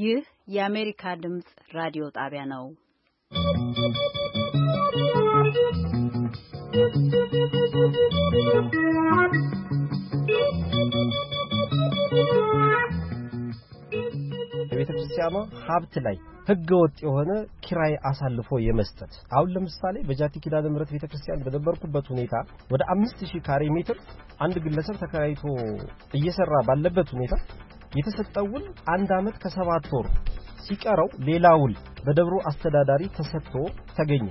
ይህ የአሜሪካ ድምጽ ራዲዮ ጣቢያ ነው። በቤተክርስቲያኗ ሀብት ላይ ህገወጥ የሆነ ኪራይ አሳልፎ የመስጠት አሁን ለምሳሌ በጃቲ ኪዳነ ምህረት ቤተክርስቲያን በነበርኩበት ሁኔታ ወደ 5000 ካሬ ሜትር አንድ ግለሰብ ተከራይቶ እየሰራ ባለበት ሁኔታ የተሰጠው ውል 1 አመት ከ7 ወር ሲቀረው ሌላ ውል በደብሩ አስተዳዳሪ ተሰጥቶ ተገኘ።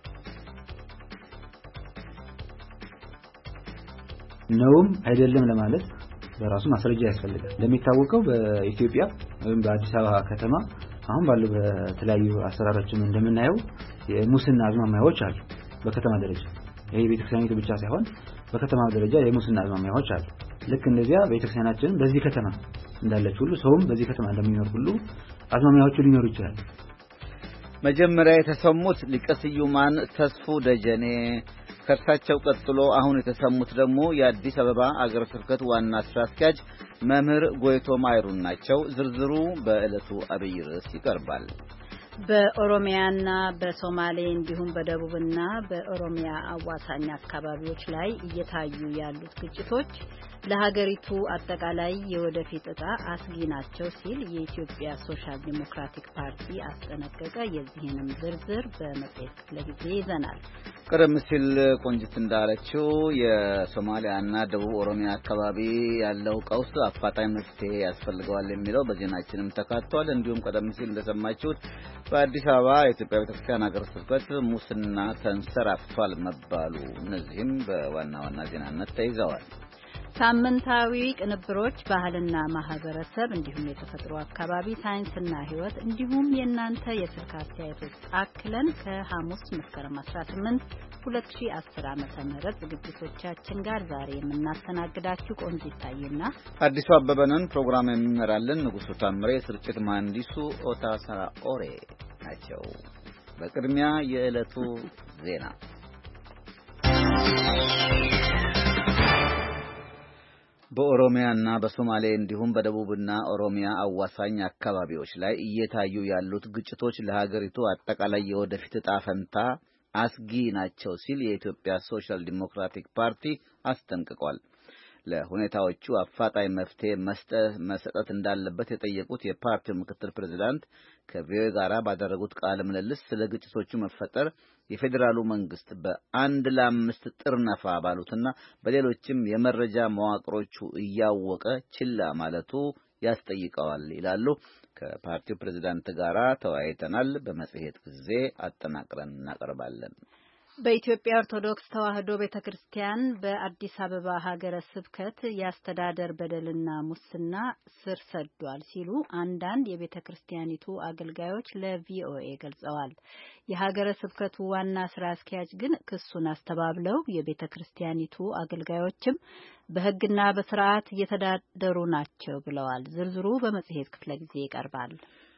ነውም አይደለም ለማለት በራሱ ማስረጃ ያስፈልጋል። እንደሚታወቀው በኢትዮጵያ ወይም በአዲስ አበባ ከተማ አሁን ባለው በተለያዩ አሰራሮችም እንደምናየው የሙስና አዝማሚያዎች አሉ። በከተማ ደረጃ ይሄ ቤተክርስቲያኒቱ ብቻ ሳይሆን በከተማ ደረጃ የሙስና አዝማሚያዎች አሉ። ልክ እንደዚያ ቤተክርስቲያናችን በዚህ ከተማ እንዳለች ሁሉ ሰውም በዚህ ከተማ እንደሚኖር ሁሉ አዝማሚያዎቹ ሊኖሩ ይችላል። መጀመሪያ የተሰሙት ሊቀ ስዩማን ተስፉ ደጀኔ ከርሳቸው ቀጥሎ አሁን የተሰሙት ደግሞ የአዲስ አበባ አገረ ስብከት ዋና ስራ አስኪያጅ መምህር ጎይቶም አይሩን ናቸው። ዝርዝሩ በዕለቱ አብይ ርዕስ ይቀርባል። በኦሮሚያና በሶማሌ እንዲሁም በደቡብና በኦሮሚያ አዋሳኝ አካባቢዎች ላይ እየታዩ ያሉት ግጭቶች ለሀገሪቱ አጠቃላይ የወደፊት ዕጣ አስጊ ናቸው ሲል የኢትዮጵያ ሶሻል ዲሞክራቲክ ፓርቲ አስጠነቀቀ። የዚህንም ዝርዝር በመጽሔት ክፍለ ጊዜ ይዘናል። ቀደም ሲል ቆንጅት እንዳለችው የሶማሊያና ደቡብ ኦሮሚያ አካባቢ ያለው ቀውስ አፋጣኝ መፍትሄ ያስፈልገዋል የሚለው በዜናችንም ተካቷል። እንዲሁም ቀደም ሲል እንደሰማችሁት በአዲስ አበባ የኢትዮጵያ ቤተክርስቲያን ሀገረ ስብከት ሙስና ተንሰራፍቷል መባሉ እነዚህም በዋና ዋና ዜናነት ተይዘዋል። ሳምንታዊ ቅንብሮች ባህልና ማህበረሰብ እንዲሁም የተፈጥሮ አካባቢ ሳይንስና ሕይወት እንዲሁም የእናንተ የስልክ አስተያየቶች አክለን ከሐሙስ መስከረም 18 2010 ዓ.ም ዝግጅቶቻችን ጋር ዛሬ የምናስተናግዳችሁ ቆንጂት ታዬና አዲሱ አበበንን ፕሮግራም የሚመራልን ንጉሱ ታምሬ ስርጭት መሐንዲሱ ኦታሳራ ኦሬ ናቸው። በቅድሚያ የዕለቱ ዜና በኦሮሚያና በሶማሌ እንዲሁም በደቡብና ኦሮሚያ አዋሳኝ አካባቢዎች ላይ እየታዩ ያሉት ግጭቶች ለሀገሪቱ አጠቃላይ የወደፊት ዕጣ ፈንታ አስጊ ናቸው ሲል የኢትዮጵያ ሶሻል ዲሞክራቲክ ፓርቲ አስጠንቅቋል። ለሁኔታዎቹ አፋጣኝ መፍትሄ መሰጠት እንዳለበት የጠየቁት የፓርቲው ምክትል ፕሬዝዳንት ከቪኦኤ ጋር ባደረጉት ቃለ ምልልስ ስለ ግጭቶቹ መፈጠር የፌዴራሉ መንግስት በአንድ ለአምስት ጥርነፋ ባሉትና በሌሎችም የመረጃ መዋቅሮቹ እያወቀ ችላ ማለቱ ያስጠይቀዋል ይላሉ። ከፓርቲው ፕሬዝዳንት ጋር ተወያይተናል። በመጽሔት ጊዜ አጠናቅረን እናቀርባለን። በኢትዮጵያ ኦርቶዶክስ ተዋሕዶ ቤተክርስቲያን በአዲስ አበባ ሀገረ ስብከት የአስተዳደር በደልና ሙስና ስር ሰዷል ሲሉ አንዳንድ የቤተክርስቲያኒቱ አገልጋዮች ለቪኦኤ ገልጸዋል። የሀገረ ስብከቱ ዋና ስራ አስኪያጅ ግን ክሱን አስተባብለው የቤተክርስቲያኒቱ አገልጋዮችም በሕግና በስርዓት እየተዳደሩ ናቸው ብለዋል። ዝርዝሩ በመጽሔት ክፍለ ጊዜ ይቀርባል።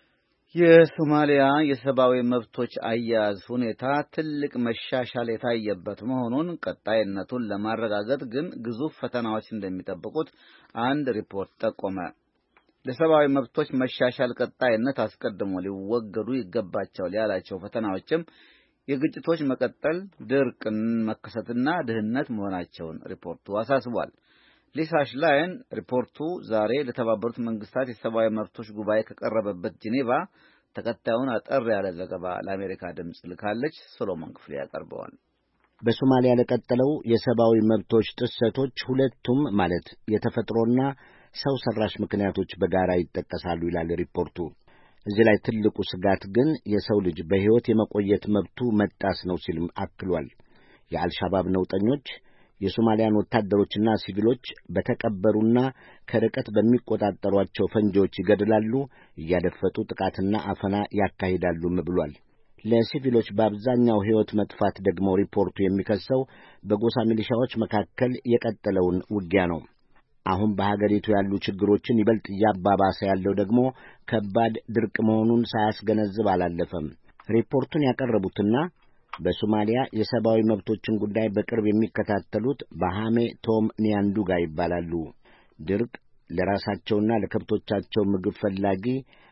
የሶማሊያ የሰብአዊ መብቶች አያያዝ ሁኔታ ትልቅ መሻሻል የታየበት መሆኑን ቀጣይነቱን ለማረጋገጥ ግን ግዙፍ ፈተናዎች እንደሚጠብቁት አንድ ሪፖርት ጠቆመ። ለሰብአዊ መብቶች መሻሻል ቀጣይነት አስቀድሞ ሊወገዱ ይገባቸዋል ያላቸው ፈተናዎችም የግጭቶች መቀጠል፣ ድርቅን መከሰትና ድህነት መሆናቸውን ሪፖርቱ አሳስቧል። ሊሳ ሽላይን ሪፖርቱ ዛሬ ለተባበሩት መንግስታት የሰብአዊ መብቶች ጉባኤ ከቀረበበት ጄኔቫ ተከታዩን አጠር ያለ ዘገባ ለአሜሪካ ድምጽ ልካለች። ሶሎሞን ክፍሌ ያቀርበዋል። በሶማሊያ ለቀጠለው የሰብአዊ መብቶች ጥሰቶች ሁለቱም ማለት የተፈጥሮና ሰው ሰራሽ ምክንያቶች በጋራ ይጠቀሳሉ ይላል ሪፖርቱ። እዚህ ላይ ትልቁ ስጋት ግን የሰው ልጅ በሕይወት የመቆየት መብቱ መጣስ ነው ሲልም አክሏል። የአልሻባብ ነውጠኞች የሶማሊያን ወታደሮችና ሲቪሎች በተቀበሩና ከርቀት በሚቆጣጠሯቸው ፈንጂዎች ይገድላሉ፣ እያደፈጡ ጥቃትና አፈና ያካሂዳሉም ብሏል። ለሲቪሎች በአብዛኛው ሕይወት መጥፋት ደግሞ ሪፖርቱ የሚከሰው በጎሳ ሚሊሻዎች መካከል የቀጠለውን ውጊያ ነው። አሁን በሀገሪቱ ያሉ ችግሮችን ይበልጥ እያባባሰ ያለው ደግሞ ከባድ ድርቅ መሆኑን ሳያስገነዝብ አላለፈም። ሪፖርቱን ያቀረቡትና በሶማሊያ የሰብአዊ መብቶችን ጉዳይ በቅርብ የሚከታተሉት በሃሜ ቶም ኒያንዱጋ ይባላሉ። ድርቅ ለራሳቸውና ለከብቶቻቸው ምግብ ፈላጊ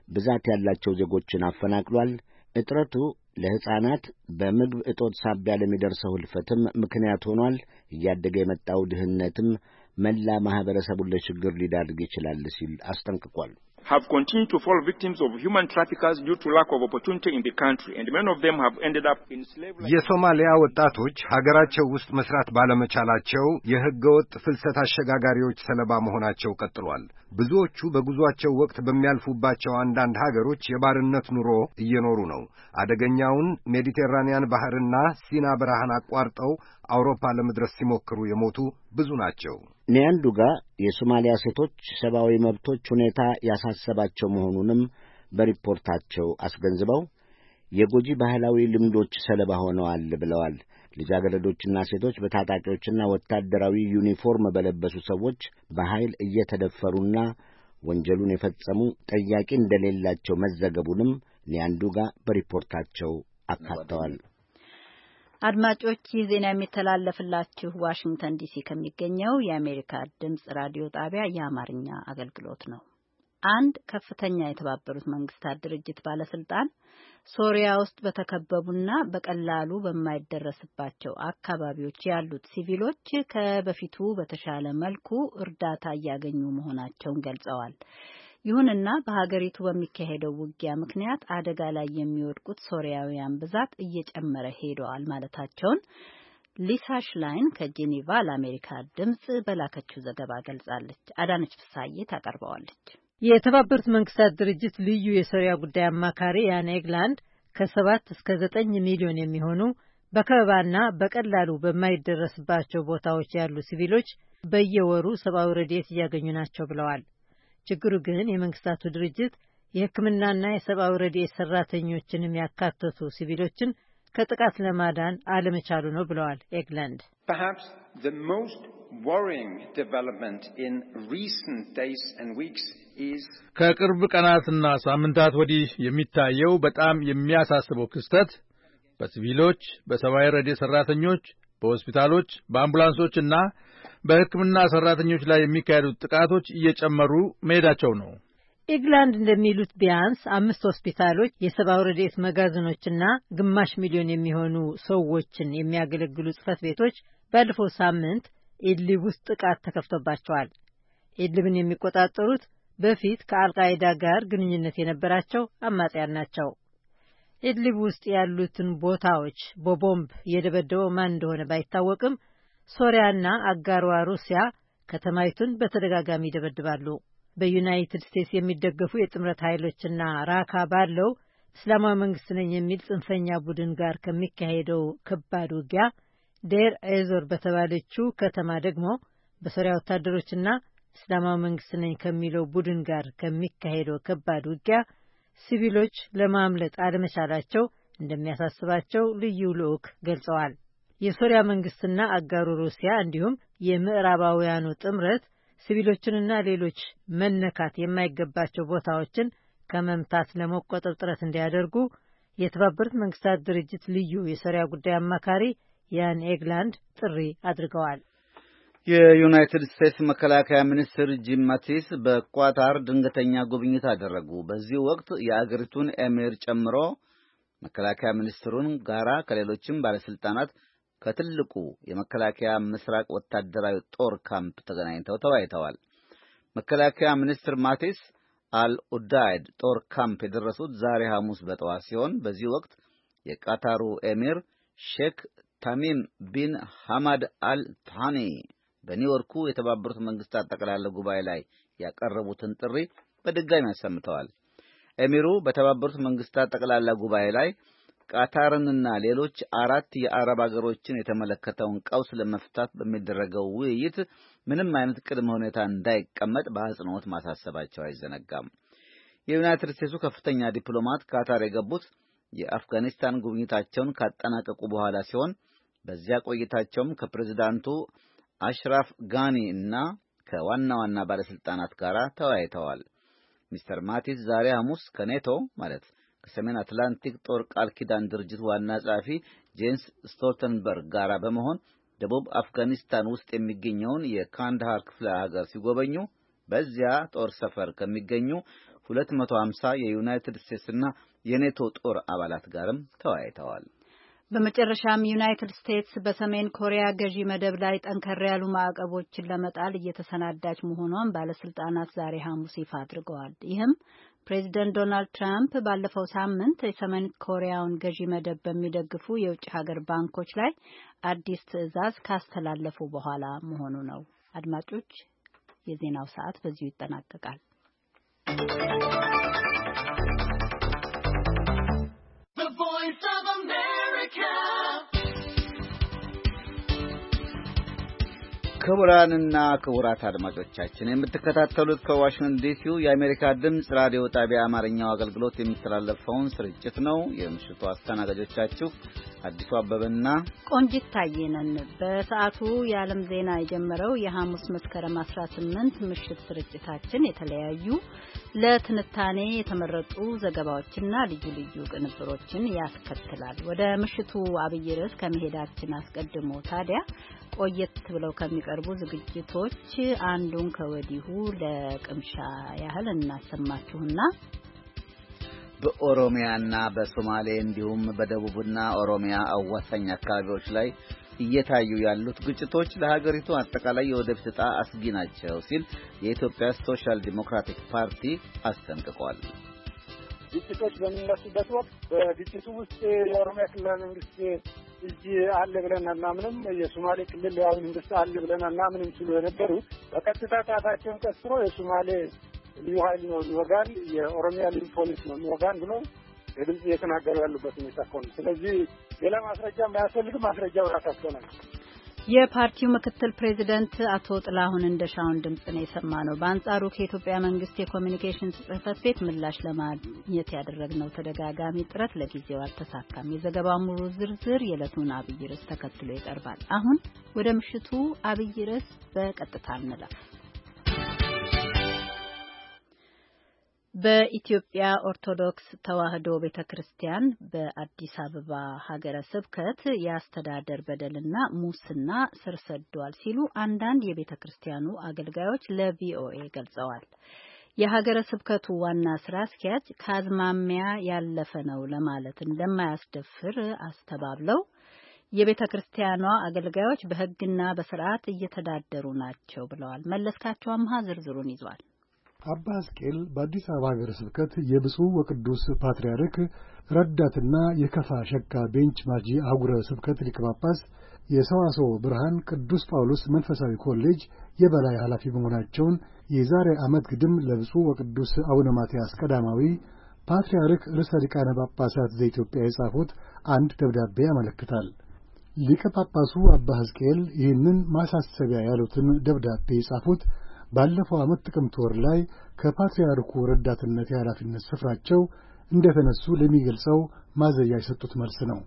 ብዛት ያላቸው ዜጎችን አፈናቅሏል። እጥረቱ ለሕፃናት በምግብ እጦት ሳቢያ ለሚደርሰው ሕልፈትም ምክንያት ሆኗል። እያደገ የመጣው ድህነትም መላ ማኅበረሰቡን ለችግር ሊዳርግ ይችላል ሲል አስጠንቅቋል። have continued to fall victims of human traffickers due to lack of opportunity in the country, and many of them have ended up in slavery. የሶማሊያ ወጣቶች ሀገራቸው ውስጥ መስራት ባለመቻላቸው የሕገወጥ ፍልሰት አሸጋጋሪዎች ሰለባ መሆናቸው ቀጥሏል። ብዙዎቹ በጉዟቸው ወቅት በሚያልፉባቸው አንዳንድ ሀገሮች የባርነት ኑሮ እየኖሩ ነው። አደገኛውን ሜዲቴራኒያን ባህርና ሲና በረሃን አቋርጠው አውሮፓ ለመድረስ ሲሞክሩ የሞቱ ብዙ ናቸው። ኒያንዱጋ የሶማሊያ ሴቶች ሰብአዊ መብቶች ሁኔታ ያሳሰባቸው መሆኑንም በሪፖርታቸው አስገንዝበው የጎጂ ባህላዊ ልምዶች ሰለባ ሆነዋል ብለዋል። ልጃገረዶችና ሴቶች በታጣቂዎችና ወታደራዊ ዩኒፎርም በለበሱ ሰዎች በኃይል እየተደፈሩና ወንጀሉን የፈጸሙ ጠያቂ እንደሌላቸው መዘገቡንም ኒያንዱጋ በሪፖርታቸው አካተዋል። አድማጮች ይህ ዜና የሚተላለፍላችሁ ዋሽንግተን ዲሲ ከሚገኘው የአሜሪካ ድምጽ ራዲዮ ጣቢያ የአማርኛ አገልግሎት ነው። አንድ ከፍተኛ የተባበሩት መንግስታት ድርጅት ባለስልጣን ሶሪያ ውስጥ በተከበቡና በቀላሉ በማይደረስባቸው አካባቢዎች ያሉት ሲቪሎች ከበፊቱ በተሻለ መልኩ እርዳታ እያገኙ መሆናቸውን ገልጸዋል። ይሁንና በሀገሪቱ በሚካሄደው ውጊያ ምክንያት አደጋ ላይ የሚወድቁት ሶሪያውያን ብዛት እየጨመረ ሄደዋል ማለታቸውን ሊሳ ሽላይን ከጄኔቫ ለአሜሪካ ድምጽ በላከችው ዘገባ ገልጻለች። አዳነች ፍሳዬ ታቀርበዋለች። የተባበሩት መንግስታት ድርጅት ልዩ የሶሪያ ጉዳይ አማካሪ ያን ኤግላንድ ከ7 እስከ 9 ሚሊዮን የሚሆኑ በከበባና በቀላሉ በማይደረስባቸው ቦታዎች ያሉ ሲቪሎች በየወሩ ሰብአዊ ረድኤት እያገኙ ናቸው ብለዋል። ችግሩ ግን የመንግስታቱ ድርጅት የሕክምናና የሰብአዊ ረድኤት ሰራተኞችንም ያካተቱ ሲቪሎችን ከጥቃት ለማዳን አለመቻሉ ነው ብለዋል ኤግላንድ። Perhaps the most worrying development in recent days and weeks is ከቅርብ ቀናትና ሳምንታት ወዲህ የሚታየው በጣም የሚያሳስበው ክስተት በሲቪሎች፣ በሰብአዊ ረድኤት ሰራተኞች፣ በሆስፒታሎች፣ በአምቡላንሶችና በሕክምና ሰራተኞች ላይ የሚካሄዱት ጥቃቶች እየጨመሩ መሄዳቸው ነው። ኤግላንድ እንደሚሉት ቢያንስ 5 ሆስፒታሎች፣ የሰብአዊ ረድኤት መጋዘኖችና ግማሽ ሚሊዮን የሚሆኑ ሰዎችን የሚያገለግሉ ጽሕፈት ቤቶች ባለፈው ሳምንት ኢድሊብ ውስጥ ጥቃት ተከፍቶባቸዋል። ኢድሊብን የሚቆጣጠሩት በፊት ከአልቃይዳ ጋር ግንኙነት የነበራቸው አማጽያን ናቸው። ኢድሊብ ውስጥ ያሉትን ቦታዎች በቦምብ የደበደበው ማን እንደሆነ ባይታወቅም ሶሪያና አጋሯ ሩሲያ ከተማይቱን በተደጋጋሚ ይደበድባሉ። በዩናይትድ ስቴትስ የሚደገፉ የጥምረት ኃይሎችና ራካ ባለው እስላማዊ መንግስት ነኝ የሚል ጽንፈኛ ቡድን ጋር ከሚካሄደው ከባድ ውጊያ ዴር ኤዞር በተባለችው ከተማ ደግሞ በሶሪያ ወታደሮችና እስላማዊ መንግስት ነኝ ከሚለው ቡድን ጋር ከሚካሄደው ከባድ ውጊያ ሲቪሎች ለማምለጥ አለመቻላቸው እንደሚያሳስባቸው ልዩ ልዑክ ገልጸዋል። የሶሪያ መንግስትና አጋሩ ሩሲያ እንዲሁም የምዕራባውያኑ ጥምረት ሲቪሎችንና ሌሎች መነካት የማይገባቸው ቦታዎችን ከመምታት ለመቆጠብ ጥረት እንዲያደርጉ የተባበሩት መንግስታት ድርጅት ልዩ የሶሪያ ጉዳይ አማካሪ ያን ኤግላንድ ጥሪ አድርገዋል። የዩናይትድ ስቴትስ መከላከያ ሚኒስትር ጂም ማቲስ በኳታር ድንገተኛ ጉብኝት አደረጉ። በዚህ ወቅት የአገሪቱን ኤሚር ጨምሮ መከላከያ ሚኒስትሩን ጋራ ከሌሎችም ባለስልጣናት ከትልቁ የመከላከያ ምስራቅ ወታደራዊ ጦር ካምፕ ተገናኝተው ተወያይተዋል። መከላከያ ሚኒስትር ማቲስ አልኡዳይድ ጦር ካምፕ የደረሱት ዛሬ ሐሙስ በጠዋት ሲሆን በዚህ ወቅት የቃታሩ ኤሚር ሼክ ታሚም ቢን ሐማድ አል ታኒ በኒውዮርኩ የተባበሩት መንግስታት ጠቅላላ ጉባኤ ላይ ያቀረቡትን ጥሪ በድጋሚ አሰምተዋል። ኤሚሩ በተባበሩት መንግስታት ጠቅላላ ጉባኤ ላይ ቃታርንና ሌሎች 4 የአረብ ሀገሮችን የተመለከተውን ቀውስ ለመፍታት በሚደረገው ውይይት ምንም አይነት ቅድመ ሁኔታ እንዳይቀመጥ በአጽንኦት ማሳሰባቸው አይዘነጋም። የዩናይትድ ስቴትሱ ከፍተኛ ዲፕሎማት ቃታር የገቡት የአፍጋኒስታን ጉብኝታቸውን ካጠናቀቁ በኋላ ሲሆን በዚያ ቆይታቸውም ከፕሬዝዳንቱ አሽራፍ ጋኒ እና ከዋና ዋና ባለስልጣናት ጋር ተወያይተዋል። ሚስተር ማቲስ ዛሬ ሐሙስ ከኔቶ ማለት ከሰሜን አትላንቲክ ጦር ቃል ኪዳን ድርጅት ዋና ጸሐፊ ጄንስ ስቶልተንበርግ ጋር በመሆን ደቡብ አፍጋኒስታን ውስጥ የሚገኘውን የካንዳሃር ክፍለ ሀገር ሲጎበኙ በዚያ ጦር ሰፈር ከሚገኙ 250 የዩናይትድ ስቴትስና የኔቶ ጦር አባላት ጋርም ተወያይተዋል። በመጨረሻም ዩናይትድ ስቴትስ በሰሜን ኮሪያ ገዢ መደብ ላይ ጠንከር ያሉ ማዕቀቦችን ለመጣል እየተሰናዳች መሆኗን ባለስልጣናት ዛሬ ሐሙስ ይፋ አድርገዋል። ይህም ፕሬዚደንት ዶናልድ ትራምፕ ባለፈው ሳምንት የሰሜን ኮሪያውን ገዢ መደብ በሚደግፉ የውጭ ሀገር ባንኮች ላይ አዲስ ትዕዛዝ ካስተላለፉ በኋላ መሆኑ ነው። አድማጮች፣ የዜናው ሰዓት በዚሁ ይጠናቀቃል። ክቡራንና ክቡራት አድማጮቻችን የምትከታተሉት ከዋሽንግተን ዲሲው የአሜሪካ ድምፅ ራዲዮ ጣቢያ አማርኛው አገልግሎት የሚተላለፈውን ስርጭት ነው። የምሽቱ አስተናጋጆቻችሁ አዲሱ አበበና ቆንጂት ታየነን። በሰዓቱ የዓለም ዜና የጀመረው የሐሙስ መስከረም 18 ምሽት ስርጭታችን የተለያዩ ለትንታኔ የተመረጡ ዘገባዎችና ልዩ ልዩ ቅንብሮችን ያስከትላል። ወደ ምሽቱ አብይ ርዕስ ከመሄዳችን አስቀድሞ ታዲያ ቆየት ብለው ከሚቀርቡ ዝግጅቶች አንዱን ከወዲሁ ለቅምሻ ያህል እናሰማችሁና በኦሮሚያና በሶማሌ እንዲሁም በደቡብና ኦሮሚያ አዋሳኝ አካባቢዎች ላይ እየታዩ ያሉት ግጭቶች ለሀገሪቱ አጠቃላይ የወደፊት ዕጣ አስጊ ናቸው ሲል የኢትዮጵያ ሶሻል ዲሞክራቲክ ፓርቲ አስጠንቅቋል። ግጭቶች በሚነሱበት ወቅት በግጭቱ ውስጥ የኦሮሚያ ክልላዊ መንግስት እጅ አለ ብለን አናምንም፣ የሶማሌ ክልል ያው መንግስት አለ ብለን አናምንም ሲሉ የነበሩት በቀጥታ ጣታቸውን ቀስሮ የሶማሌ ልዩ ኃይል ነው ይወጋል፣ የኦሮሚያ ልዩ ፖሊስ ነው ይወጋል ብሎ በግልጽ እየተናገሩ ያሉበት ሁኔታ ነው። ስለዚህ ሌላ ማስረጃ የማያስፈልግም፣ ማስረጃው ራሳቸው ናቸው። የፓርቲው ምክትል ፕሬዚደንት አቶ ጥላሁን እንደሻውን ድምጽ ነው የሰማነው። በአንጻሩ ከኢትዮጵያ መንግስት የኮሚኒኬሽን ጽሕፈት ቤት ምላሽ ለማግኘት ያደረግነው ተደጋጋሚ ጥረት ለጊዜው አልተሳካም። የዘገባው ሙሉ ዝርዝር የዕለቱን አብይ ርዕስ ተከትሎ ይቀርባል። አሁን ወደ ምሽቱ አብይ ርዕስ በቀጥታ እንለፍ። በኢትዮጵያ ኦርቶዶክስ ተዋሕዶ ቤተክርስቲያን በአዲስ አበባ ሀገረ ስብከት የአስተዳደር በደልና ሙስና ስር ሰዷል ሲሉ አንዳንድ የቤተክርስቲያኑ አገልጋዮች ለቪኦኤ ገልጸዋል። የሀገረ ስብከቱ ዋና ስራ አስኪያጅ ከአዝማሚያ ያለፈ ነው ለማለት እንደማያስደፍር አስተባብለው የቤተክርስቲያኗ አገልጋዮች በሕግና በስርዓት እየተዳደሩ ናቸው ብለዋል። መለስካቸው አምሃ ዝርዝሩን ይዟል። አባ ሕዝቅኤል በአዲስ አበባ ሀገረ ስብከት የብፁዕ ወቅዱስ ፓትርያርክ ረዳትና የከፋ ሸካ ቤንች ማጂ አህጉረ ስብከት ሊቀ ጳጳስ የሰዋስወ ብርሃን ቅዱስ ጳውሎስ መንፈሳዊ ኮሌጅ የበላይ ኃላፊ መሆናቸውን የዛሬ ዓመት ግድም ለብፁዕ ወቅዱስ አቡነ ማትያስ ቀዳማዊ ፓትርያርክ ርዕሰ ሊቃነ ጳጳሳት ዘኢትዮጵያ የጻፉት አንድ ደብዳቤ ያመለክታል። ሊቀ ጳጳሱ አባ ሕዝቅኤል ይህንን ማሳሰቢያ ያሉትን ደብዳቤ የጻፉት ባለፈው ዓመት ጥቅምት ወር ላይ ከፓትርያርኩ ረዳትነት የኃላፊነት ስፍራቸው እንደተነሱ ለሚገልጸው ማዘያ የሰጡት መልስ ነው።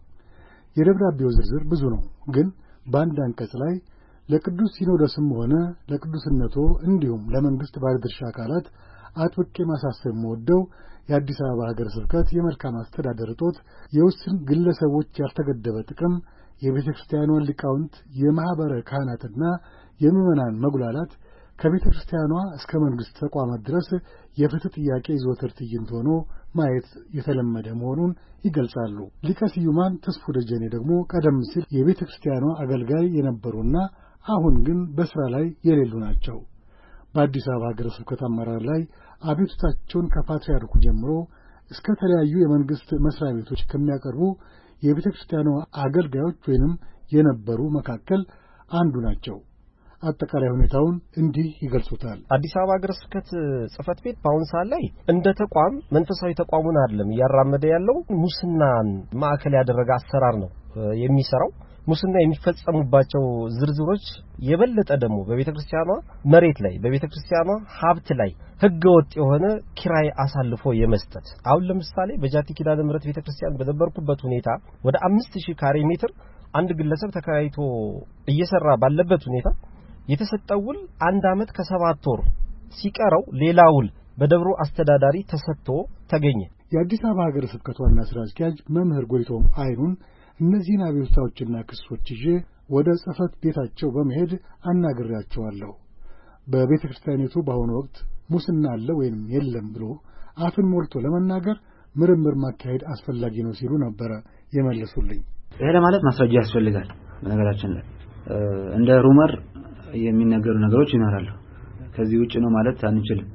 የደብዳቤው ዝርዝር ብዙ ነው፣ ግን በአንድ አንቀጽ ላይ ለቅዱስ ሲኖዶስም ሆነ ለቅዱስነቶ እንዲሁም ለመንግሥት ባለድርሻ አካላት አጥብቄ ማሳሰብ የምወደው የአዲስ አበባ ሀገረ ስብከት የመልካም አስተዳደር እጦት፣ የውስን ግለሰቦች ያልተገደበ ጥቅም፣ የቤተ ክርስቲያኗን ሊቃውንት፣ የማኅበረ ካህናትና የምዕመናን መጉላላት ከቤተ ክርስቲያኗ እስከ መንግሥት ተቋማት ድረስ የፍትህ ጥያቄ ዘወትር ትዕይንት ሆኖ ማየት የተለመደ መሆኑን ይገልጻሉ። ሊቀ ስዩማን ተስፉ ደጀኔ ደግሞ ቀደም ሲል የቤተ ክርስቲያኗ አገልጋይ የነበሩና አሁን ግን በሥራ ላይ የሌሉ ናቸው። በአዲስ አበባ ሀገረ ስብከት አመራር ላይ አቤቱታቸውን ከፓትርያርኩ ጀምሮ እስከ ተለያዩ የመንግሥት መስሪያ ቤቶች ከሚያቀርቡ የቤተ ክርስቲያኗ አገልጋዮች ወይንም የነበሩ መካከል አንዱ ናቸው። አጠቃላይ ሁኔታውን እንዲህ ይገልጹታል። አዲስ አበባ ሀገረ ስብከት ጽሕፈት ቤት በአሁን ሰዓት ላይ እንደ ተቋም መንፈሳዊ ተቋሙን አይደለም እያራመደ ያለው፣ ሙስናን ማዕከል ያደረገ አሰራር ነው የሚሰራው። ሙስና የሚፈጸሙባቸው ዝርዝሮች የበለጠ ደግሞ በቤተክርስቲያኗ መሬት ላይ በቤተክርስቲያኗ ሀብት ላይ ህገወጥ የሆነ ኪራይ አሳልፎ የመስጠት። አሁን ለምሳሌ በጃቲ ኪዳነ ምሕረት ቤተክርስቲያን በነበርኩበት ሁኔታ ወደ 5000 ካሬ ሜትር አንድ ግለሰብ ተከራይቶ እየሰራ ባለበት ሁኔታ የተሰጠው ውል 1 ዓመት ከ7 ወር ሲቀረው ሌላ ውል በደብሩ አስተዳዳሪ ተሰጥቶ ተገኘ። የአዲስ አበባ ሀገረ ስብከት ዋና ስራ አስኪያጅ መምህር ጎይቶም አይኑን እነዚህን አቤቱታዎችና ክሶች ይዤ ወደ ጽሕፈት ቤታቸው በመሄድ አናግሬያቸዋለሁ። በቤተክርስቲያኒቱ በአሁኑ ወቅት ሙስና አለ ወይንም የለም ብሎ አፍን ሞልቶ ለመናገር ምርምር ማካሄድ አስፈላጊ ነው ሲሉ ነበር የመለሱልኝ። ይሄ ለማለት ማስረጃ ያስፈልጋል። በነገራችን ላይ እንደ ሩመር የሚነገሩ ነገሮች ይኖራሉ። ከዚህ ውጭ ነው ማለት አንችልም።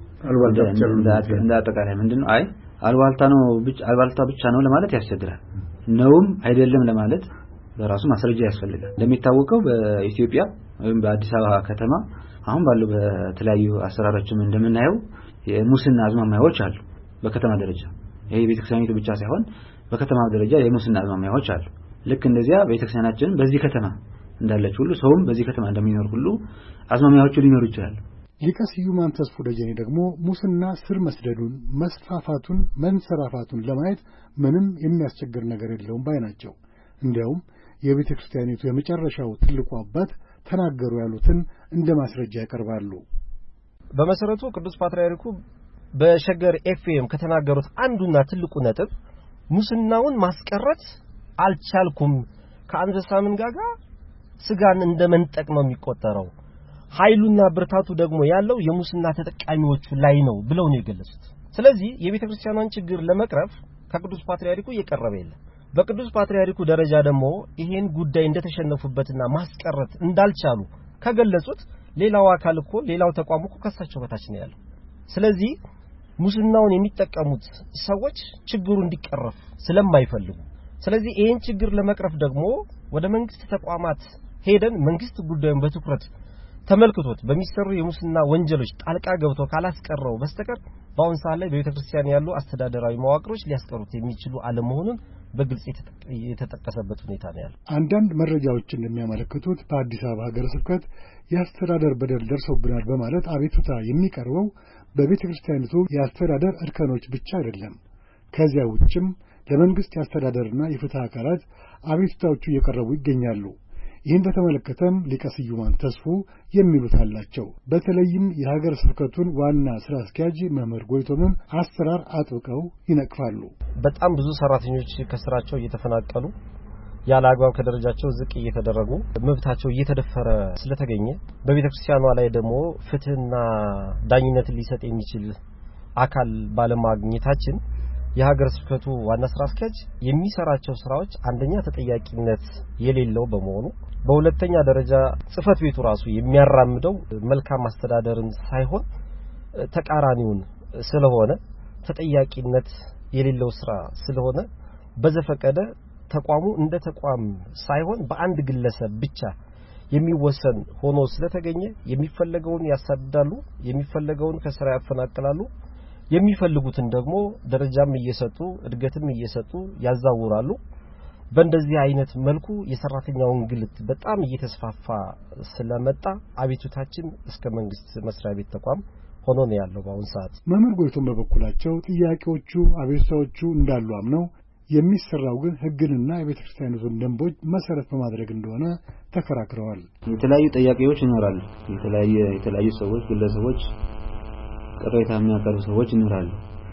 እንደ አጠቃላይ ምንድነው አይ አልባልታ ብቻ ነው ለማለት ያስቸግራል። ነውም አይደለም ለማለት በራሱ ማስረጃ ያስፈልጋል። እንደሚታወቀው በኢትዮጵያ ወይም በአዲስ አበባ ከተማ አሁን ባለው በተለያዩ አሰራሮችም እንደምናየው የሙስና አዝማሚያዎች አሉ። በከተማ ደረጃ ይሄ ቤተክርስቲያኒቱ ብቻ ሳይሆን በከተማ ደረጃ የሙስና አዝማሚያዎች አሉ። ልክ እንደዚያ ቤተክርስቲያናችን በዚህ ከተማ እንዳለች ሁሉ ሰውም በዚህ ከተማ እንደሚኖር ሁሉ አዝማሚያዎቹ ሊኖሩ ይችላሉ። ሊቀ ስዩማን ተስፉ ደጀኔ ደግሞ ሙስና ስር መስደዱን፣ መስፋፋቱን፣ መንሰራፋቱን ለማየት ምንም የሚያስቸግር ነገር የለውም ባይ ናቸው። እንዲያውም የቤተክርስቲያኒቱ የመጨረሻው ትልቁ አባት ተናገሩ ያሉትን እንደ ማስረጃ ያቀርባሉ። በመሰረቱ ቅዱስ ፓትርያርኩ በሸገር ኤፍኤም ከተናገሩት አንዱና ትልቁ ነጥብ ሙስናውን ማስቀረት አልቻልኩም፣ ከአንበሳ መንጋጋ ስጋን እንደመንጠቅ ነው የሚቆጠረው፣ ኃይሉና ብርታቱ ደግሞ ያለው የሙስና ተጠቃሚዎቹ ላይ ነው ብለው ነው የገለጹት። ስለዚህ የቤተክርስቲያኗን ችግር ለመቅረፍ ከቅዱስ ፓትርያርኩ እየቀረበ የለም። በቅዱስ ፓትርያርኩ ደረጃ ደግሞ ይሄን ጉዳይ እንደተሸነፉበትና ማስቀረት እንዳልቻሉ ከገለጹት ሌላው አካል እኮ ሌላው ተቋም እኮ ከሳቸው በታች ነው ያለው። ስለዚህ ሙስናውን የሚጠቀሙት ሰዎች ችግሩ እንዲቀረፍ ስለማይፈልጉ ስለዚህ ይሄን ችግር ለመቅረፍ ደግሞ ወደ መንግስት ተቋማት ሄደን መንግስት ጉዳዩን በትኩረት ተመልክቶት በሚሰሩ የሙስና ወንጀሎች ጣልቃ ገብቶ ካላስቀረው በስተቀር በአሁን ሰዓት ላይ በቤተክርስቲያን ያሉ አስተዳደራዊ መዋቅሮች ሊያስቀሩት የሚችሉ አለመሆኑን በግልጽ የተጠቀሰበት ሁኔታ ነው ያለው። አንዳንድ መረጃዎች እንደሚያመለክቱት በአዲስ አበባ ሀገረ ስብከት የአስተዳደር በደል ደርሶብናል በማለት አቤቱታ የሚቀርበው በቤተክርስቲያኒቱ የአስተዳደር እርከኖች ብቻ አይደለም። ከዚያ ውጭም ለመንግስት የአስተዳደርና የፍትህ አካላት አቤቱታዎቹ እየቀረቡ ይገኛሉ። ይህን በተመለከተም ሊቀ ስዩማን ተስፉ የሚሉት አላቸው። በተለይም የሀገረ ስብከቱን ዋና ስራ አስኪያጅ መምህር ጎይቶምን አሰራር አጥብቀው ይነቅፋሉ። በጣም ብዙ ሰራተኞች ከስራቸው እየተፈናቀሉ ያለ አግባብ ከደረጃቸው ዝቅ እየተደረጉ መብታቸው እየተደፈረ ስለተገኘ በቤተክርስቲያኗ ላይ ደግሞ ፍትህና ዳኝነትን ሊሰጥ የሚችል አካል ባለማግኘታችን የሀገረ ስብከቱ ዋና ስራ አስኪያጅ የሚሰራቸው ስራዎች አንደኛ ተጠያቂነት የሌለው በመሆኑ በሁለተኛ ደረጃ ጽፈት ቤቱ ራሱ የሚያራምደው መልካም አስተዳደርን ሳይሆን ተቃራኒውን ስለሆነ ተጠያቂነት የሌለው ስራ ስለሆነ በዘፈቀደ ተቋሙ እንደ ተቋም ሳይሆን በአንድ ግለሰብ ብቻ የሚወሰን ሆኖ ስለተገኘ የሚፈለገውን ያሳድዳሉ፣ የሚፈለገውን ከስራ ያፈናቅላሉ፣ የሚፈልጉትን ደግሞ ደረጃም እየሰጡ እድገትም እየሰጡ ያዛውራሉ። በእንደዚህ አይነት መልኩ የሰራተኛውን ግልት በጣም እየተስፋፋ ስለመጣ አቤቱታችን እስከ መንግስት መስሪያ ቤት ተቋም ሆኖ ነው ያለው በአሁን ሰዓት። መምህር ጎይቶም በበኩላቸው ጥያቄዎቹ አቤቱታዎቹ እንዳሉ አምነው የሚሰራው ግን ህግንና የቤተክርስቲያኑን ደንቦች መሰረት በማድረግ እንደሆነ ተከራክረዋል። የተለያዩ ጥያቄዎች ይኖራሉ። የተለያዩ ሰዎች ግለሰቦች ቅሬታ የሚያቀርቡ ሰዎች ይኖራሉ።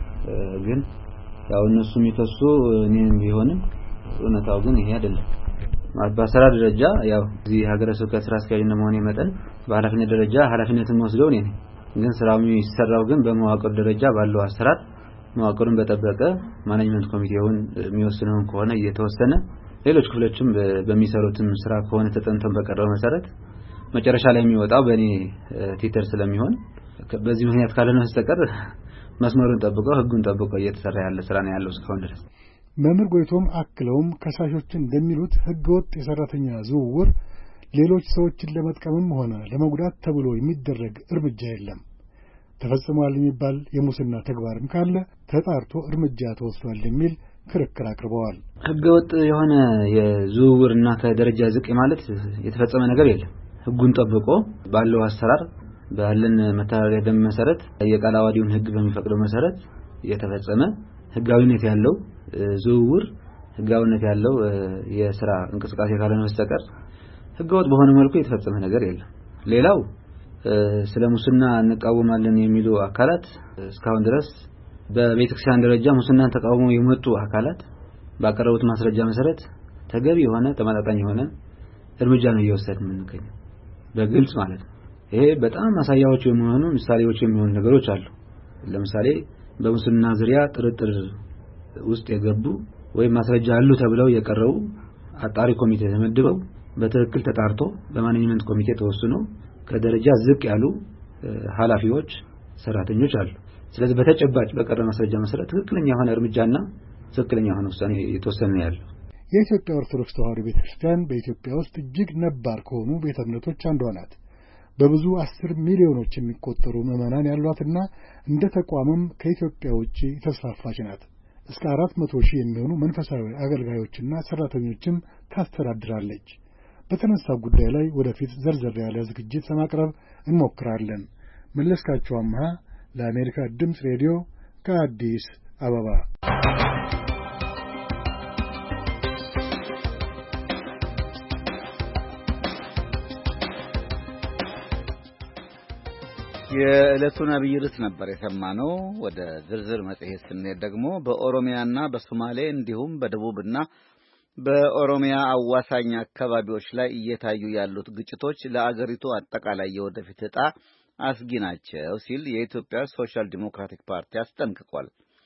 ግን ያው እነሱ የሚከሱ እኔም ቢሆንም እውነታው ግን ይሄ አይደለም። በአሰራር ደረጃ ያው እዚህ ሀገረ ስብከት ስራ አስኪያጅ እንደመሆኔ መጠን በኃላፊነት ደረጃ ኃላፊነትን ወስደው እኔ ነኝ። ግን ስራው የሚሰራው ግን በመዋቅር ደረጃ ባለው አሰራር መዋቅሩን በጠበቀ ማኔጅመንት ኮሚቴውን የሚወስነውን ከሆነ እየተወሰነ ሌሎች ክፍሎችም በሚሰሩትም ስራ ከሆነ ተጠንተን በቀረበ መሰረት መጨረሻ ላይ የሚወጣው በእኔ ቲተር ስለሚሆን በዚህ ምክንያት ካልሆነ በስተቀር መስመሩን ጠብቀው ህጉን ጠብቀው እየተሰራ ያለ ስራ ነው ያለው እስካሁን ድረስ። መምህር ጎይቶም አክለውም ከሳሾች እንደሚሉት ህገወጥ የሰራተኛ ዝውውር ሌሎች ሰዎችን ለመጥቀምም ሆነ ለመጉዳት ተብሎ የሚደረግ እርምጃ የለም። ተፈጽሟል የሚባል የሙስና ተግባርም ካለ ተጣርቶ እርምጃ ተወስዷል የሚል ክርክር አቅርበዋል። ህገወጥ የሆነ የዝውውርና ከደረጃ ዝቅ ማለት የተፈጸመ ነገር የለም። ህጉን ጠብቆ ባለው አሰራር ባለን መተዳደሪያ ደንብ መሰረት የቃል አዋዲውን ህግ በሚፈቅደው መሰረት የተፈጸመ ህጋዊነት ያለው ዝውውር ህጋዊነት ያለው የሥራ እንቅስቃሴ ካልሆነ በስተቀር ህገወጥ በሆነ መልኩ የተፈጸመ ነገር የለም። ሌላው ስለ ሙስና እንቃወማለን የሚሉ አካላት እስካሁን ድረስ በቤተክርስቲያን ደረጃ ሙስናን ተቃውመው የመጡ አካላት ባቀረቡት ማስረጃ መሰረት ተገቢ የሆነ ተመጣጣኝ የሆነ እርምጃ ነው እየወሰድን የምንገኘው በግልጽ ማለት ነው። ይሄ በጣም አሳያዎች የሚሆኑ ምሳሌዎች የሚሆኑ ነገሮች አሉ። ለምሳሌ በሙስና ዙሪያ ጥርጥር ውስጥ የገቡ ወይም ማስረጃ አሉ ተብለው የቀረቡ አጣሪ ኮሚቴ ተመድበው በትክክል ተጣርቶ በማኔጅመንት ኮሚቴ ተወስኖ ከደረጃ ዝቅ ያሉ ኃላፊዎች ሰራተኞች አሉ። ስለዚህ በተጨባጭ በቀረበ ማስረጃ መሰረት ትክክለኛ የሆነ እርምጃና ትክክለኛ የሆነ ውሳኔ የተወሰነ ያለው። የኢትዮጵያ ኦርቶዶክስ ተዋሕዶ ቤተክርስቲያን በኢትዮጵያ ውስጥ እጅግ ነባር ከሆኑ ቤተ እምነቶች አንዷ ናት። በብዙ 10 ሚሊዮኖች የሚቆጠሩ ምዕመናን ያሏትና እንደ ተቋምም ከኢትዮጵያ ውጪ ተስፋፋች ናት። እስከ 400,000 የሚሆኑ መንፈሳዊ አገልጋዮችና ሰራተኞችም ታስተዳድራለች። በተነሳው ጉዳይ ላይ ወደፊት ዘርዘር ያለ ዝግጅት ለማቅረብ እንሞክራለን። መለስካቸው አምሃ ለአሜሪካ ድምፅ ሬዲዮ ከአዲስ አበባ። የዕለቱን አብይ ርዕስ ነበር የሰማነው። ወደ ዝርዝር መጽሔት ስንሄድ ደግሞ በኦሮሚያና በሶማሌ እንዲሁም በደቡብና በኦሮሚያ አዋሳኝ አካባቢዎች ላይ እየታዩ ያሉት ግጭቶች ለአገሪቱ አጠቃላይ የወደፊት ዕጣ አስጊ ናቸው ሲል የኢትዮጵያ ሶሻል ዲሞክራቲክ ፓርቲ አስጠንቅቋል።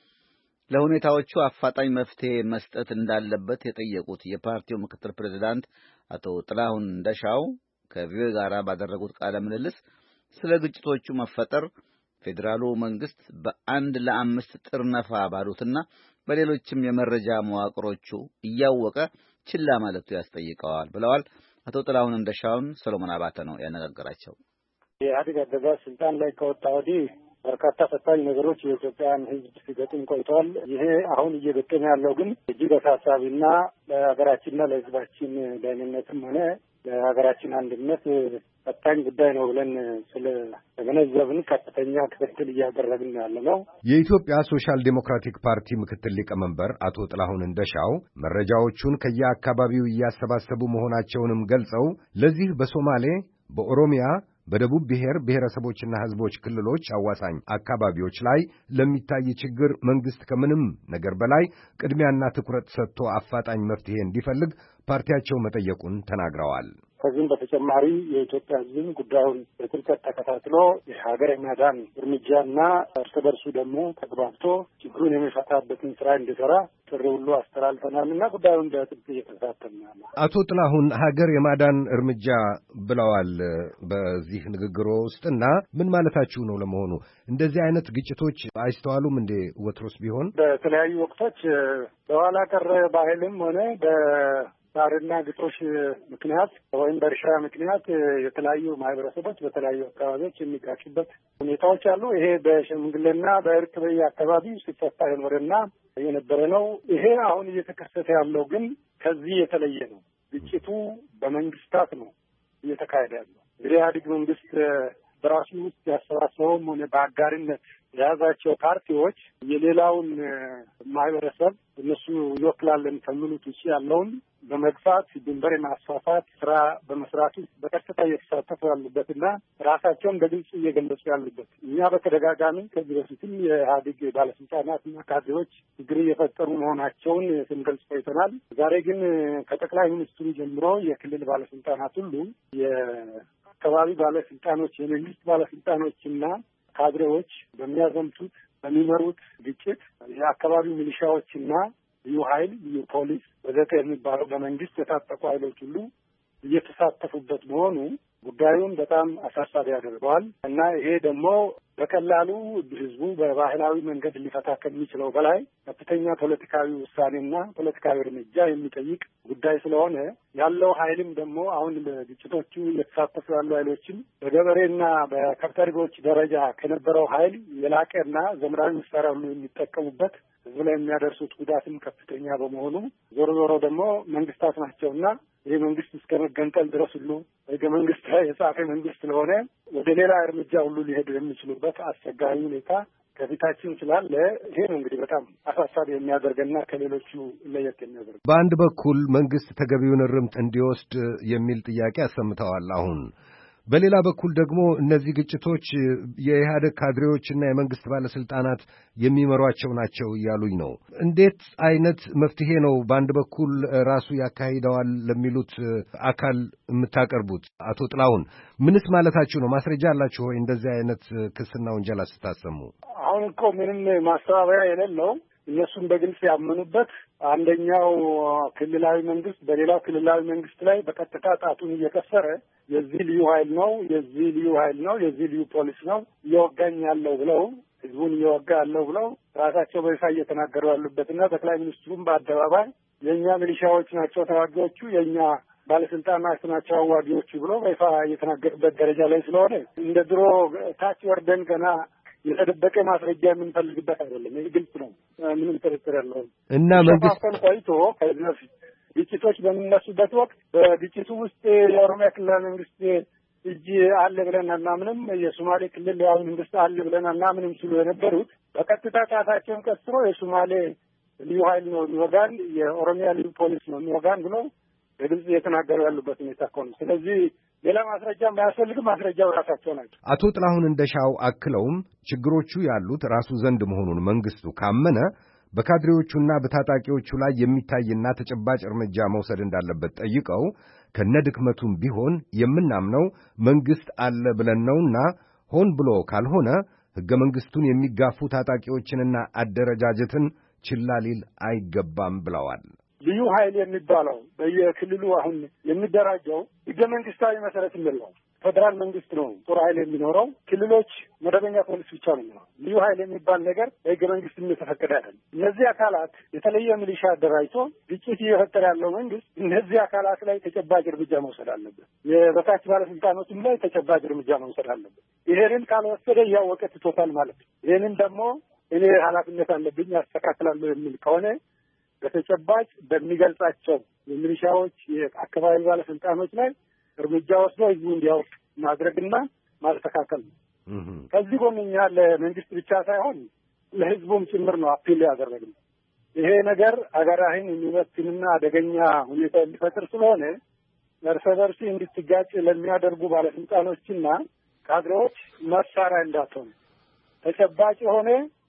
ለሁኔታዎቹ አፋጣኝ መፍትሄ መስጠት እንዳለበት የጠየቁት የፓርቲው ምክትል ፕሬዝዳንት አቶ ጥላሁን እንደሻው ከቪኦኤ ጋር ባደረጉት ቃለ ምልልስ ስለ ግጭቶቹ መፈጠር ፌዴራሉ መንግስት በአንድ ለአምስት ጥርነፋ ባሉትና በሌሎችም የመረጃ መዋቅሮቹ እያወቀ ችላ ማለቱ ያስጠይቀዋል ብለዋል። አቶ ጥላሁን እንደሻውን ሰሎሞን አባተ ነው ያነጋገራቸው። የኢህአዴግ አገዛዝ ስልጣን ላይ ከወጣ ወዲህ በርካታ ፈታኝ ነገሮች የኢትዮጵያን ሕዝብ ሲገጥም ቆይተዋል። ይሄ አሁን እየገጠመ ያለው ግን እጅግ አሳሳቢና ለሀገራችንና ለሕዝባችን ደህንነትም ሆነ ለሀገራችን አንድነት ፈታኝ ጉዳይ ነው ብለን ስለተገነዘብን ከፍተኛ ክትትል እያደረግን ያለነው። የኢትዮጵያ ሶሻል ዴሞክራቲክ ፓርቲ ምክትል ሊቀመንበር አቶ ጥላሁን እንደሻው መረጃዎቹን ከየአካባቢው እያሰባሰቡ መሆናቸውንም ገልጸው ለዚህ በሶማሌ፣ በኦሮሚያ፣ በደቡብ ብሔር ብሔረሰቦችና ሕዝቦች ክልሎች አዋሳኝ አካባቢዎች ላይ ለሚታይ ችግር መንግስት ከምንም ነገር በላይ ቅድሚያና ትኩረት ሰጥቶ አፋጣኝ መፍትሄ እንዲፈልግ ፓርቲያቸው መጠየቁን ተናግረዋል። ከዚህም በተጨማሪ የኢትዮጵያ ሕዝብ ጉዳዩን በጥልቀት ተከታትሎ የሀገር የማዳን እርምጃና እርስ በርሱ ደግሞ ተግባብቶ ችግሩን የሚፈታበትን ስራ እንዲሰራ ጥሪ ሁሉ አስተላልፈናል እና ጉዳዩን በጥብቅ እየተከታተልን ያለ። አቶ ጥላሁን ሀገር የማዳን እርምጃ ብለዋል በዚህ ንግግሮ ውስጥና ምን ማለታችሁ ነው? ለመሆኑ እንደዚህ አይነት ግጭቶች አይስተዋሉም እንዴ? ወትሮስ ቢሆን በተለያዩ ወቅቶች በኋላ ቀር ባህልም ሆነ ሳርና ግጦሽ ምክንያት ወይም በእርሻ ምክንያት የተለያዩ ማህበረሰቦች በተለያዩ አካባቢዎች የሚጋጩበት ሁኔታዎች አሉ። ይሄ በሽምግልና በእርቅ በየአካባቢው ሲፈታ የኖረና የነበረ ነው። ይሄ አሁን እየተከሰተ ያለው ግን ከዚህ የተለየ ነው። ግጭቱ በመንግስታት ነው እየተካሄደ ያለው። እንግዲህ ኢህአዴግ መንግስት በራሱ ውስጥ ያሰባሰበውም ሆነ በአጋሪነት የያዛቸው ፓርቲዎች የሌላውን ማህበረሰብ እነሱ ይወክላለን ከሚሉት ውጭ ያለውን በመግፋት ድንበር የማስፋፋት ስራ በመስራቱ በቀጥታ እየተሳተፉ ያሉበትና ራሳቸውን በግልጽ እየገለጹ ያሉበት እኛ በተደጋጋሚ ከዚህ በፊትም የኢህአዴግ ባለስልጣናትና ካድሬዎች ችግር እየፈጠሩ መሆናቸውን ስንገልጽ ቆይተናል። ዛሬ ግን ከጠቅላይ ሚኒስትሩ ጀምሮ የክልል ባለስልጣናት ሁሉ የአካባቢ ባለስልጣኖች፣ የመንግስት ባለስልጣኖችና ካድሬዎች በሚያዘምቱት በሚመሩት ግጭት የአካባቢው ሚሊሻዎችና ልዩ ኃይል፣ ልዩ ፖሊስ ወዘተ የሚባለው በመንግስት የታጠቁ ኃይሎች ሁሉ እየተሳተፉበት መሆኑ ጉዳዩን በጣም አሳሳቢ ያደርገዋል እና ይሄ ደግሞ በቀላሉ ህዝቡ በባህላዊ መንገድ ሊፈታ ከሚችለው በላይ ከፍተኛ ፖለቲካዊ ውሳኔና ፖለቲካዊ እርምጃ የሚጠይቅ ጉዳይ ስለሆነ ያለው ኃይልም ደግሞ አሁን በግጭቶቹ እየተሳተፉ ያሉ ኃይሎችም በገበሬና በከብት አርቢዎች ደረጃ ከነበረው ኃይል የላቀና ዘመናዊ መሳሪያ ሁሉ የሚጠቀሙበት ህዝብ ላይ የሚያደርሱት ጉዳትም ከፍተኛ በመሆኑ ዞሮ ዞሮ ደግሞ መንግስታት ናቸውና ይህ መንግስት እስከ መገንጠል ድረስ ሁሉ ህገ መንግስት የጻፈ መንግስት ስለሆነ ወደ ሌላ እርምጃ ሁሉ ሊሄዱ የሚችሉበት አስቸጋሪ ሁኔታ ከፊታችን ስላለ ይሄ ነው እንግዲህ በጣም አሳሳቢ የሚያደርገና ከሌሎቹ ለየት የሚያደርግ። በአንድ በኩል መንግስት ተገቢውን እርምት እንዲወስድ የሚል ጥያቄ አሰምተዋል። አሁን በሌላ በኩል ደግሞ እነዚህ ግጭቶች የኢህአዴግ ካድሬዎችና የመንግስት ባለስልጣናት የሚመሯቸው ናቸው እያሉኝ ነው። እንዴት አይነት መፍትሄ ነው በአንድ በኩል ራሱ ያካሂደዋል ለሚሉት አካል የምታቀርቡት? አቶ ጥላሁን ምንስ ማለታችሁ ነው? ማስረጃ አላችሁ ወይ እንደዚህ አይነት ክስና ወንጀላ ስታሰሙ? አሁን እኮ ምንም ማስተባበያ የሌለው እነሱም በግልጽ ያመኑበት አንደኛው ክልላዊ መንግስት በሌላው ክልላዊ መንግስት ላይ በቀጥታ ጣቱን እየቀሰረ የዚህ ልዩ ኃይል ነው፣ የዚህ ልዩ ኃይል ነው፣ የዚህ ልዩ ፖሊስ ነው እየወጋኝ ያለው ብለው ህዝቡን እየወጋ ያለው ብለው ራሳቸው በይፋ እየተናገሩ ያሉበትና ጠቅላይ ሚኒስትሩም በአደባባይ የእኛ ሚሊሻዎች ናቸው ተዋጊዎቹ፣ የእኛ ባለስልጣናት ናቸው አዋጊዎቹ ብለው በይፋ እየተናገሩበት ደረጃ ላይ ስለሆነ እንደ ድሮ ታች ወርደን ገና የተደበቀ ማስረጃ የምንፈልግበት አይደለም። ይህ ግልጽ ነው፣ ምንም ጥርጥር የለውም። እና መንግስት ቆይቶ ከዚህ በፊት ግጭቶች በሚነሱበት ወቅት በግጭቱ ውስጥ የኦሮሚያ ክልላዊ መንግስት እጅ አለ ብለን አናምንም፣ የሶማሌ ክልል ያው መንግስት አለ ብለን አናምንም ሲሉ የነበሩት በቀጥታ ጣታቸውን ቀስሮ የሶማሌ ልዩ ኃይል ነው የሚወጋን፣ የኦሮሚያ ልዩ ፖሊስ ነው የሚወጋን ብሎ በግልጽ እየተናገሩ ያሉበት ሁኔታ እኮ ነው። ስለዚህ ሌላ ማስረጃ ባያስፈልግም ማስረጃው ራሳቸው ናቸው። አቶ ጥላሁን እንደሻው አክለውም ችግሮቹ ያሉት ራሱ ዘንድ መሆኑን መንግስቱ ካመነ በካድሬዎቹና በታጣቂዎቹ ላይ የሚታይና ተጨባጭ እርምጃ መውሰድ እንዳለበት ጠይቀው ከነድክመቱም ቢሆን የምናምነው መንግስት አለ ብለን ነውና ሆን ብሎ ካልሆነ ሕገ መንግስቱን የሚጋፉ ታጣቂዎችንና አደረጃጀትን ችላ ሊል አይገባም ብለዋል። ልዩ ኃይል የሚባለው በየክልሉ አሁን የሚደራጀው ሕገ መንግስታዊ መሰረት የለው። ፌዴራል መንግስት ነው ጦር ኃይል የሚኖረው፣ ክልሎች መደበኛ ፖሊስ ብቻ ነው የሚኖረው። ልዩ ኃይል የሚባል ነገር በሕገ መንግስት የተፈቀደ አይደለም። እነዚህ አካላት የተለየ ሚሊሻ አደራጅቶ ግጭት እየፈጠረ ያለው መንግስት እነዚህ አካላት ላይ ተጨባጭ እርምጃ መውሰድ አለበት። የበታች ባለስልጣኖችም ላይ ተጨባጭ እርምጃ መውሰድ አለበት። ይሄንን ካልወሰደ እያወቀ ትቶታል ማለት ነው። ይሄንን ደግሞ እኔ ኃላፊነት አለብኝ ያስተካክላለሁ የሚል ከሆነ በተጨባጭ በሚገልጻቸው የሚሊሻዎች የአካባቢ ባለስልጣኖች ላይ እርምጃ ወስዶ ህዝቡ እንዲያውቅ ማድረግና ማስተካከል ነው። ከዚህ ጎን እኛ ለመንግስት ብቻ ሳይሆን ለህዝቡም ጭምር ነው አፒል ያደረግነው። ይሄ ነገር አገራህን የሚበትንና አደገኛ ሁኔታ የሚፈጥር ስለሆነ እርስ በርስ እንድትጋጭ ለሚያደርጉ ባለስልጣኖችና ካድሬዎች መሳሪያ እንዳትሆኑ ተጨባጭ የሆነ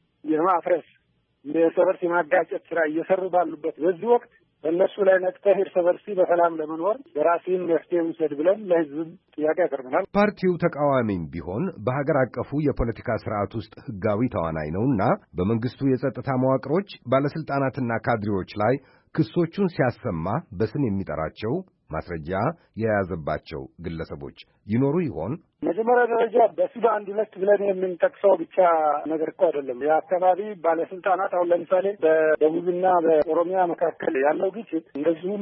የማፍረስ የእርስ በርስ የማጋጨት ስራ እየሰሩ ባሉበት በዚህ ወቅት በእነሱ ላይ ነቅተህ እርስ በርስ በሰላም ለመኖር የራስህን መፍትሄ ውሰድ ብለን ለህዝብ ጥያቄ ያቀርበናል። ፓርቲው ተቃዋሚም ቢሆን በሀገር አቀፉ የፖለቲካ ስርዓት ውስጥ ህጋዊ ተዋናይ ነውና በመንግስቱ የጸጥታ መዋቅሮች ባለስልጣናትና ካድሬዎች ላይ ክሶቹን ሲያሰማ በስም የሚጠራቸው ማስረጃ የያዘባቸው ግለሰቦች ይኖሩ ይሆን? መጀመሪያ ደረጃ በስም አንድ ሁለት ብለን የምንጠቅሰው ብቻ ነገር እኮ አይደለም። የአካባቢ ባለስልጣናት አሁን ለምሳሌ በደቡብና በኦሮሚያ መካከል ያለው ግጭት፣ እንደዚሁም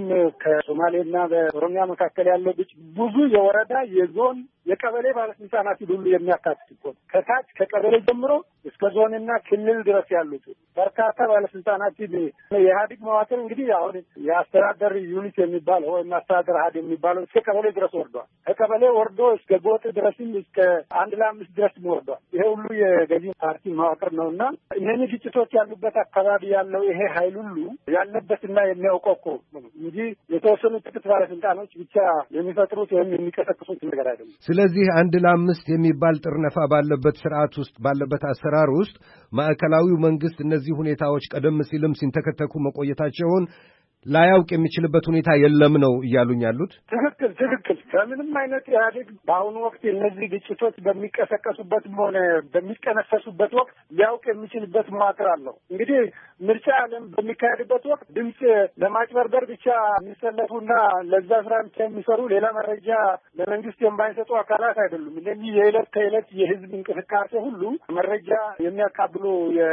ከሶማሌና በኦሮሚያ መካከል ያለው ግጭት ብዙ የወረዳ የዞን የቀበሌ ባለስልጣናት ሁሉ የሚያካትት እኮ ከታች ከቀበሌ ጀምሮ እስከ ዞንና ክልል ድረስ ያሉት በርካታ ባለስልጣናት የኢህአዴግ መዋቅር እንግዲህ አሁን የአስተዳደር ዩኒት የሚባለው ወይም አስተዳደር ሀድ የሚባለው እስከ ቀበሌ ድረስ ወርዷል። ከቀበሌ ወርዶ እስከ ጎጥ ድረስም እስከ 1 ለ5 ድረስ ወርዷል። ይሄ ሁሉ የገዢ ፓርቲ መዋቅር ነውና እነዚህ ግጭቶች ያሉበት አካባቢ ያለው ይሄ ኃይል ሁሉ ያለበትና የሚያውቀው እኮ እንጂ የተወሰኑ ጥቂት ባለስልጣኖች ብቻ የሚፈጥሩት ወይም የሚቀሰቅሱት ነገር አይደለም። ስለዚህ 1 ለ5 የሚባል ጥርነፋ ባለበት ስርዓት ውስጥ ባለበት አሰራር ውስጥ ማዕከላዊው መንግስት እነዚህ ሁኔታዎች ቀደም ሲልም ሲንተከተኩ መቆየታቸውን ላያውቅ የሚችልበት ሁኔታ የለም ነው እያሉኝ ያሉት? ትክክል። ከምንም አይነት ኢህአዴግ በአሁኑ ወቅት እነዚህ ግጭቶች በሚቀሰቀሱበትም ሆነ በሚቀነሰሱበት ወቅት ሊያውቅ የሚችልበት መዋቅር አለው። እንግዲህ ምርጫ ዓለም በሚካሄድበት ወቅት ድምፅ ለማጭበርበር ብቻ የሚሰለፉና ለዛ ስራ ብቻ የሚሰሩ ሌላ መረጃ ለመንግስት የማይሰጡ አካላት አይደሉም። እነዚህ የዕለት ከዕለት የህዝብ እንቅስቃሴ ሁሉ መረጃ የሚያቃብሉ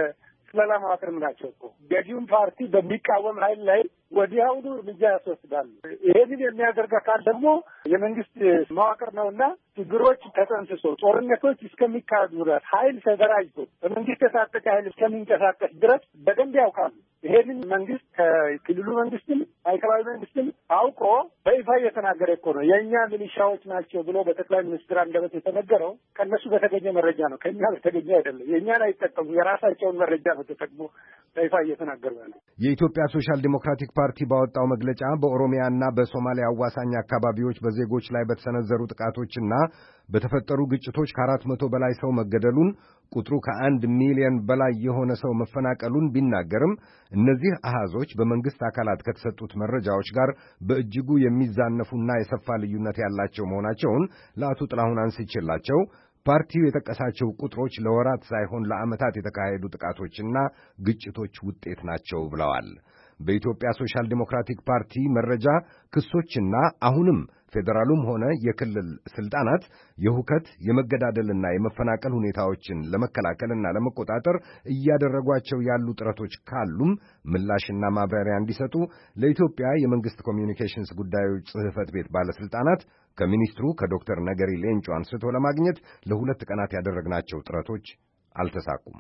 ስለላ መዋቅርም ናቸው እኮ። ገዢውን ፓርቲ በሚቃወም ኃይል ላይ ወዲያውኑ እርምጃ ያስወስዳሉ። ይሄንን የሚያደርግ አካል ደግሞ የመንግስት መዋቅር ነውና ችግሮች ተጠንስሶ ጦርነቶች እስከሚካሄዱ ድረስ ኃይል ተደራጅቶ በመንግስት የታጠቀ ኃይል እስከሚንቀሳቀስ ድረስ በደንብ ያውቃሉ። ይሄንን መንግስት ከክልሉ መንግስትም ማዕከላዊ መንግስትም አውቆ በይፋ እየተናገረ እኮ ነው። የእኛ ሚሊሻዎች ናቸው ብሎ በጠቅላይ ሚኒስትር አንደበት የተነገረው ከእነሱ በተገኘ መረጃ ነው፣ ከእኛ በተገኘ አይደለም። የእኛን አይጠቀሙ፣ የራሳቸውን መረጃ ነው ተጠቅሞ በይፋ እየተናገሩ ያለው። የኢትዮጵያ ሶሻል ዲሞክራቲክ ፓርቲ ባወጣው መግለጫ በኦሮሚያና በሶማሊያ አዋሳኝ አካባቢዎች በዜጎች ላይ በተሰነዘሩ ጥቃቶችና በተፈጠሩ ግጭቶች ከ400 በላይ ሰው መገደሉን ቁጥሩ ከ1 ሚሊዮን በላይ የሆነ ሰው መፈናቀሉን ቢናገርም እነዚህ አሃዞች በመንግስት አካላት ከተሰጡት መረጃዎች ጋር በእጅጉ የሚዛነፉና የሰፋ ልዩነት ያላቸው መሆናቸውን ለአቶ ጥላሁን አንስቼላቸው ፓርቲው የጠቀሳቸው ቁጥሮች ለወራት ሳይሆን ለዓመታት የተካሄዱ ጥቃቶችና ግጭቶች ውጤት ናቸው ብለዋል። በኢትዮጵያ ሶሻል ዲሞክራቲክ ፓርቲ መረጃ ክሶችና አሁንም ፌዴራሉም ሆነ የክልል ስልጣናት የሁከት የመገዳደልና የመፈናቀል ሁኔታዎችን ለመከላከልና ለመቆጣጠር እያደረጓቸው ያሉ ጥረቶች ካሉም ምላሽና ማብራሪያ እንዲሰጡ ለኢትዮጵያ የመንግስት ኮሚዩኒኬሽንስ ጉዳዮች ጽሕፈት ቤት ባለስልጣናት ከሚኒስትሩ ከዶክተር ነገሪ ሌንጮ አንስቶ ለማግኘት ለ2 ቀናት ያደረግናቸው ጥረቶች አልተሳኩም።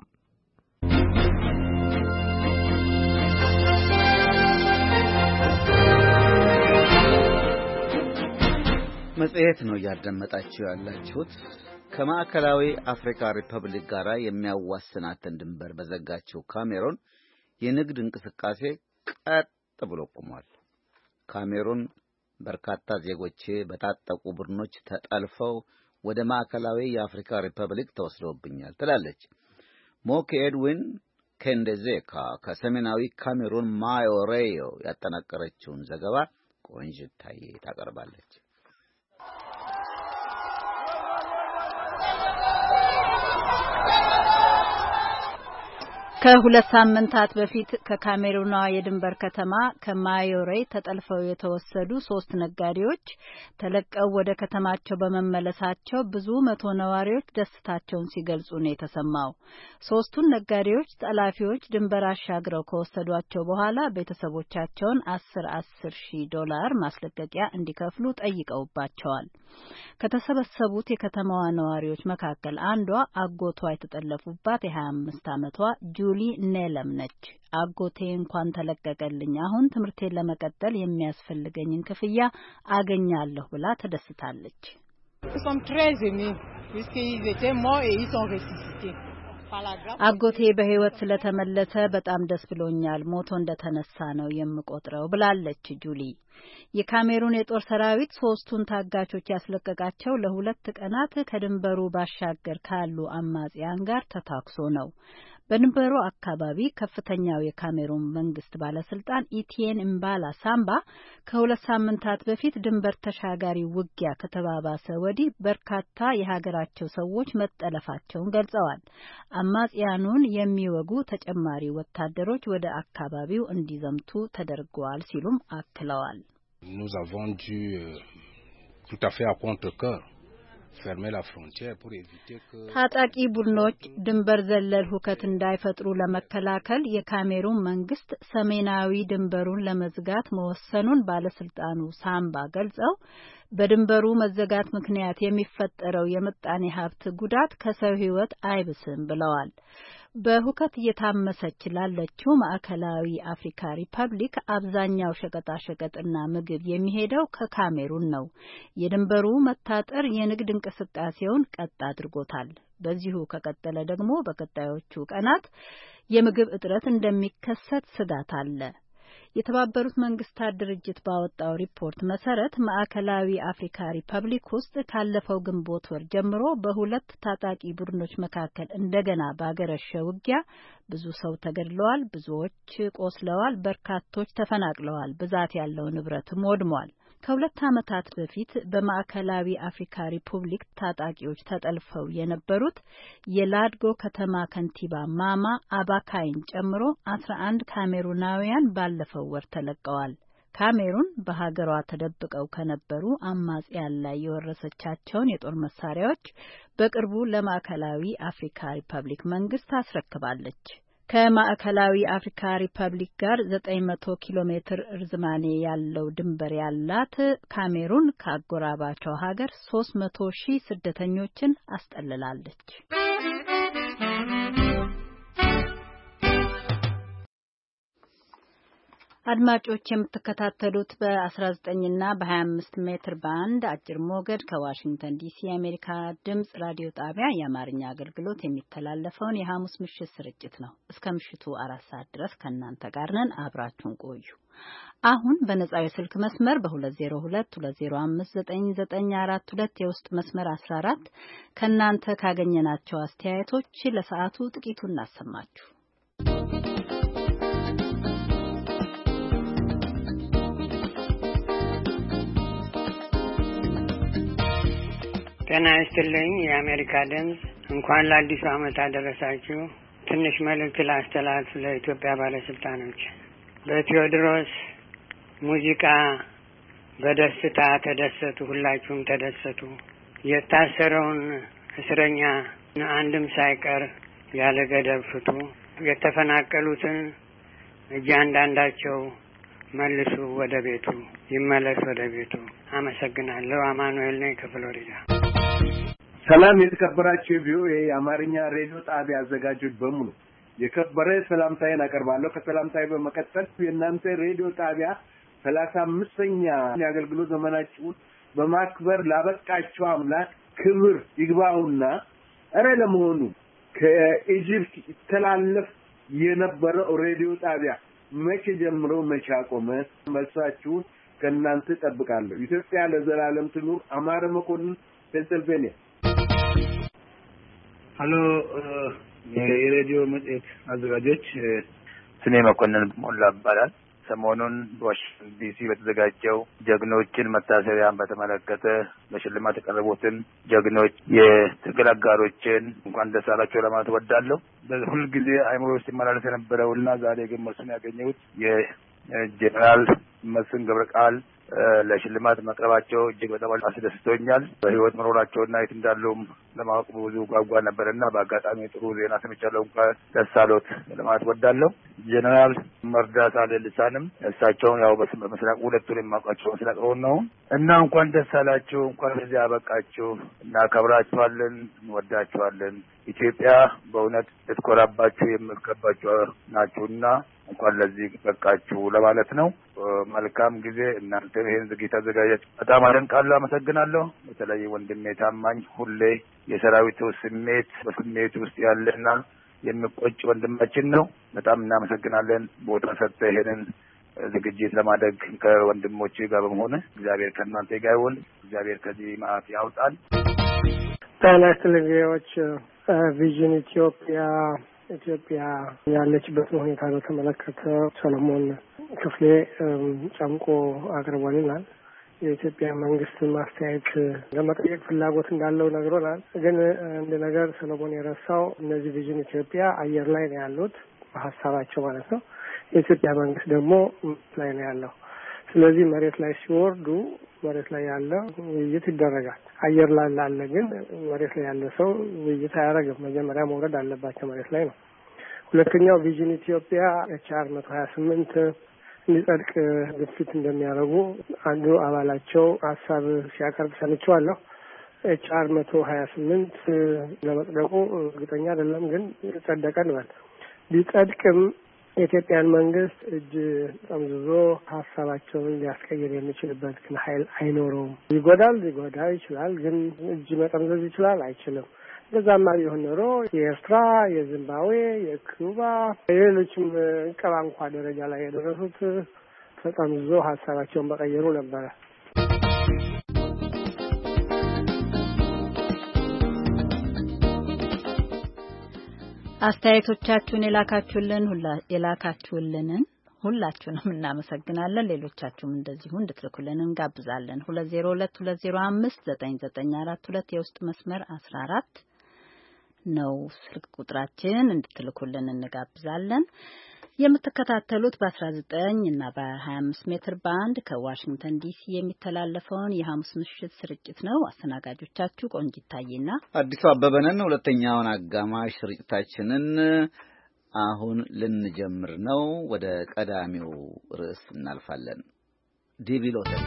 መጽሔት ነው ያዳመጣችሁ ያላችሁት። ከማዕከላዊ አፍሪካ ሪፐብሊክ ጋር የሚያዋስናትን ድንበር በዘጋችው ካሜሩን የንግድ እንቅስቃሴ ቀጥ ብሎ ቆሟል። ካሜሩን በርካታ ዜጎቼ በታጠቁ ቡድኖች ተጠልፈው ወደ ማዕከላዊ የአፍሪካ ሪፐብሊክ ተወስደውብኛል ትላለች። ሞክ ኤድዊን ኬንደዜካ ከሰሜናዊ ካሜሩን ማዮሬዮ ያጠናቀረችውን ዘገባ ቆንጅት ታዬ ታቀርባለች። ከሁለት ሳምንታት በፊት ከካሜሩኗ የድንበር ከተማ ከማዮሬ ተጠልፈው የተወሰዱ 3 ነጋዴዎች ተለቀው ወደ ከተማቸው በመመለሳቸው ብዙ መቶ ነዋሪዎች ደስታቸውን ሲገልጹ ነው የተሰማው። 3ቱን ነጋዴዎች ጠላፊዎች ድንበር አሻግረው ከወሰዷቸው በኋላ ቤተሰቦቻቸውን $10,000 ማስለቀቂያ እንዲከፍሉ ጠይቀውባቸዋል። ከተሰበሰቡት የከተማዋ ነዋሪዎች መካከል አንዷ አጎቷ የተጠለፉባት የ25 ዓመቷ ጁሊ ኔለም ነች። አጎቴ እንኳን ተለቀቀልኝ፣ አሁን ትምህርቴን ለመቀጠል የሚያስፈልገኝን ክፍያ አገኛለሁ ብላ ተደስታለች። አጎቴ በሕይወት ስለተመለሰ በጣም ደስ ብሎኛል፣ ሞቶ እንደተነሳ ነው የምቆጥረው ብላለች ጁሊ። የካሜሩን የጦር ሰራዊት 3ቱን ታጋቾች ያስለቀቃቸው ለ2 ቀናት ከድንበሩ ባሻገር ካሉ አማጽያን ጋር ተታክሶ ነው። በድንበሩ አካባቢ ከፍተኛው የካሜሩን መንግስት ባለስልጣን ኢቲየን እምባላ ሳምባ ከ2 ሳምንታት በፊት ድንበር ተሻጋሪ ውጊያ ከተባባሰ ወዲህ በርካታ የሀገራቸው ሰዎች መጠለፋቸውን ገልጸዋል። አማጽያኑን የሚወጉ ተጨማሪ ወታደሮች ወደ አካባቢው እንዲዘምቱ ተደርገዋል ሲሉም አክለዋል። Nous avons dû tout à fait à contre-cœur ታጣቂ ቡድኖች ድንበር ዘለል ሁከት እንዳይፈጥሩ ለመከላከል የካሜሩን መንግስት ሰሜናዊ ድንበሩን ለመዝጋት መወሰኑን ባለስልጣኑ ሳምባ ገልጸው በድንበሩ መዘጋት ምክንያት የሚፈጠረው የምጣኔ ሀብት ጉዳት ከሰው ሕይወት አይብስም ብለዋል። በሁከት እየታመሰች ላለችው ማዕከላዊ አፍሪካ ሪፐብሊክ አብዛኛው ሸቀጣሸቀጥና ምግብ የሚሄደው ከካሜሩን ነው። የድንበሩ መታጠር የንግድ እንቅስቃሴውን ቀጥ አድርጎታል። በዚሁ ከቀጠለ ደግሞ በቀጣዮቹ ቀናት የምግብ እጥረት እንደሚከሰት ስጋት አለ። የተባበሩት መንግስታት ድርጅት ባወጣው ሪፖርት መሰረት ማዕከላዊ አፍሪካ ሪፐብሊክ ውስጥ ካለፈው ግንቦት ወር ጀምሮ በ2 ታጣቂ ቡድኖች መካከል እንደገና ባገረሸ ውጊያ ብዙ ሰው ተገድለዋል፣ ብዙዎች ቆስለዋል፣ በርካቶች ተፈናቅለዋል፣ ብዛት ያለው ንብረትም ወድሟል። ከ2 ዓመታት በፊት በማዕከላዊ አፍሪካ ሪፑብሊክ ታጣቂዎች ተጠልፈው የነበሩት የላድጎ ከተማ ከንቲባ ማማ አባካይን ጨምሮ 11 ካሜሩናውያን ባለፈው ወር ተለቀዋል። ካሜሩን በሀገሯ ተደብቀው ከነበሩ አማጽያን ላይ የወረሰቻቸውን የጦር መሳሪያዎች በቅርቡ ለማዕከላዊ አፍሪካ ሪፐብሊክ መንግስት አስረክባለች። ከማዕከላዊ አፍሪካ ሪፐብሊክ ጋር 900 ኪሎ ሜትር ርዝማኔ ያለው ድንበር ያላት ካሜሩን ከአጎራባቸው ሀገር 300,000 ስደተኞችን አስጠልላለች። አድማጮች የምትከታተሉት በ19 እና በ25 ሜትር ባንድ አጭር ሞገድ ከዋሽንግተን ዲሲ የአሜሪካ ድምጽ ራዲዮ ጣቢያ የአማርኛ አገልግሎት የሚተላለፈውን የሐሙስ ምሽት ስርጭት ነው። እስከ ምሽቱ 4 ሰዓት ድረስ ከእናንተ ጋር ነን። አብራችሁን ቆዩ። አሁን በነጻው የስልክ መስመር በ2022059942 የውስጥ መስመር 14 ከእናንተ ካገኘናቸው አስተያየቶች ለሰዓቱ ጥቂቱ እናሰማችሁ። ጤና ይስጥልኝ የአሜሪካ ድምጽ እንኳን ለአዲሱ ዓመት አደረሳችሁ። ትንሽ መልእክት ላስተላልፍ ለኢትዮጵያ ባለስልጣኖች። በቴዎድሮስ ሙዚቃ በደስታ ተደሰቱ፣ ሁላችሁም ተደሰቱ። የታሰረውን እስረኛ አንድም ሳይቀር ያለ ገደብ ፍቱ። የተፈናቀሉትን እያንዳንዳቸው መልሱ ወደ ቤቱ፣ ይመለስ ወደ ቤቱ። አመሰግናለሁ። አማኑኤል ነኝ ከፍሎሪዳ። ሰላም የተከበራችሁ ቪኦኤ የአማርኛ ሬዲዮ ጣቢያ አዘጋጆች በሙሉ የከበረ ሰላምታዬን አቀርባለሁ። ከሰላምታዬ በመቀጠል የእናንተ ሬዲዮ ጣቢያ 35ኛ የአገልግሎት ዘመናችሁን በማክበር ላበቃችሁ አምላክ ክብር ይግባውና ለመሆኑ ከኢጂፕት ይተላለፍ የነበረው ሬዲዮ ጣቢያ መቼ ጀምሮ መቼ አቆመ? መልሳችሁን ከእናንተ እጠብቃለሁ። ኢትዮጵያ ለዘላለም ትኑር። አማረ መኮንን ፔንሲልቬኒያ። ሄሎ የሬዲዮ መጽሔት አዘጋጆች፣ ስሜ መኮንን ሞላ ይባላል። ሰሞኑን በዋሽንግተን ዲሲ በተዘጋጀው ጀግኖችን መታሰቢያን በተመለከተ ለሽልማት የቀረቡትን ጀግኖች የትግል አጋሮችን እንኳን ደስ አላችሁ ለማለት እወዳለሁ። ሁል ጊዜ አይምሮ ውስጥ ይመላለስ የነበረውና ዛሬ ግን መልሱን ያገኘሁት የጄኔራል መስፍን ገብረቃል ለሽልማት መቅረባቸው እጅግ በጣም አስደስቶኛል። በህይወት መኖራቸውና የት እንዳሉም ለማወቅ ብዙ ጓጓ ነበርና በአጋጣሚ ጥሩ ዜና ሰምቻለሁ። እንኳን ደስ አሎት ለማለት ወዳለሁ። ጄኔራል መርዳሳ ሌሊሳንም እሳቸውን ያው በምስራቅ ሁለቱን የማውቃቸው ምስራቅውን ነው እና እንኳን ደስ አላችሁ፣ እንኳን ለዚህ አበቃችሁ። እናከብራችኋለን፣ እንወዳችኋለን። ኢትዮጵያ በእውነት ልትኮራባችሁ የምትገባችሁ ናችሁና እንኳን ለዚህ በቃችሁ ለማለት ነው። መልካም ጊዜ። እናንተ ይሄን ዝግጅት አዘጋጃችሁ በጣም አደንቃለሁ፣ አመሰግናለሁ። በተለይ ወንድሜ ታማኝ ሁሌ የሰራዊቱ ስሜት በስሜት ውስጥ ያለና የሚቆጭ ወንድማችን ነው። በጣም እናመሰግናለን። ቦታ ሰጥተህ ይሄንን ዝግጅት ለማድረግ ከወንድሞቼ ጋር በመሆን እግዚአብሔር ከእናንተ ጋር ይሁን። እግዚአብሔር ከዚህ መዓት ያውጣል። ጤና ይስጥልኝ። ቪዥን ኢትዮጵያ ያለችበትን ሁኔታ በተመለከተ ሰለሞን ክፍሌ ጨምቆ አቅርቦልናል። የኢትዮጵያ መንግስት ማስተያየት ለመጠየቅ ፍላጎት እንዳለው ነግሮናል። ግን አንድ ነገር ሰለሞን የረሳው እነዚህ ቪዥን ኢትዮጵያ አየር ላይ ነው ያሉት በሀሳባቸው ማለት ነው። የኢትዮጵያ መንግስት ደግሞ ላይ ነው ያለው። ስለዚህ መሬት ላይ ሲወርዱ መሬት ላይ ያለ ውይይት ይደረጋል። አየር ላይ ያለ ግን መሬት ላይ ያለ ሰው ውይይት አያደርግም። መጀመሪያ መውረድ አለባቸው መሬት ላይ ነው። ሁለተኛው ቪዥን ኢትዮጵያ HR 128 እንዲጸድቅ ግፊት እንደሚያደርጉ አንዱ አባላቸው ሀሳብ ሲያቀርብ ሰምቼዋለሁ። HR 128 ለመጽደቁ እርግጠኛ አይደለም፣ ግን ጸደቀ እንበል። ቢጸድቅም የኢትዮጵያን መንግስት እጅ ጠምዝዞ ሀሳባቸውን ሊያስቀይር የሚችልበት ግን ኃይል አይኖረውም። ሊጎዳ ይችላል፣ ግን እጅ መጠምዘዝ ይችላል አይችልም። እንደዛማ ቢሆን ኖሮ የኤርትራ፣ የዚምባብዌ፣ የኩባ የሌሎችም ቀባ እንኳ ደረጃ ላይ የደረሱት ተጠምዝዞ ሀሳባቸውን በቀየሩ ነበረ። አስተያየቶቻችሁን የላካችሁልንን ሁላችሁንም እናመሰግናለን። ሌሎቻችሁም እንደዚሁ እንድትልኩልን እንጋብዛለን። 2022059942 የውስጥ መስመር 14 ነው ስልክ ቁጥራችን። እንድትልኩልን እንጋብዛለን። የምትከታተሉት በ19 እና በ25 ሜትር ባንድ ከዋሽንግተን ዲሲ የሚተላለፈውን የሐሙስ ምሽት ስርጭት ነው። አስተናጋጆቻችሁ ቆንጂት ታዬና አዲሱ አበበ ነን። ሁለተኛውን አጋማሽ ስርጭታችንን አሁን ልንጀምር ነው። ወደ ቀዳሚው ርዕስ እናልፋለን። ዲቪ ሎተሪ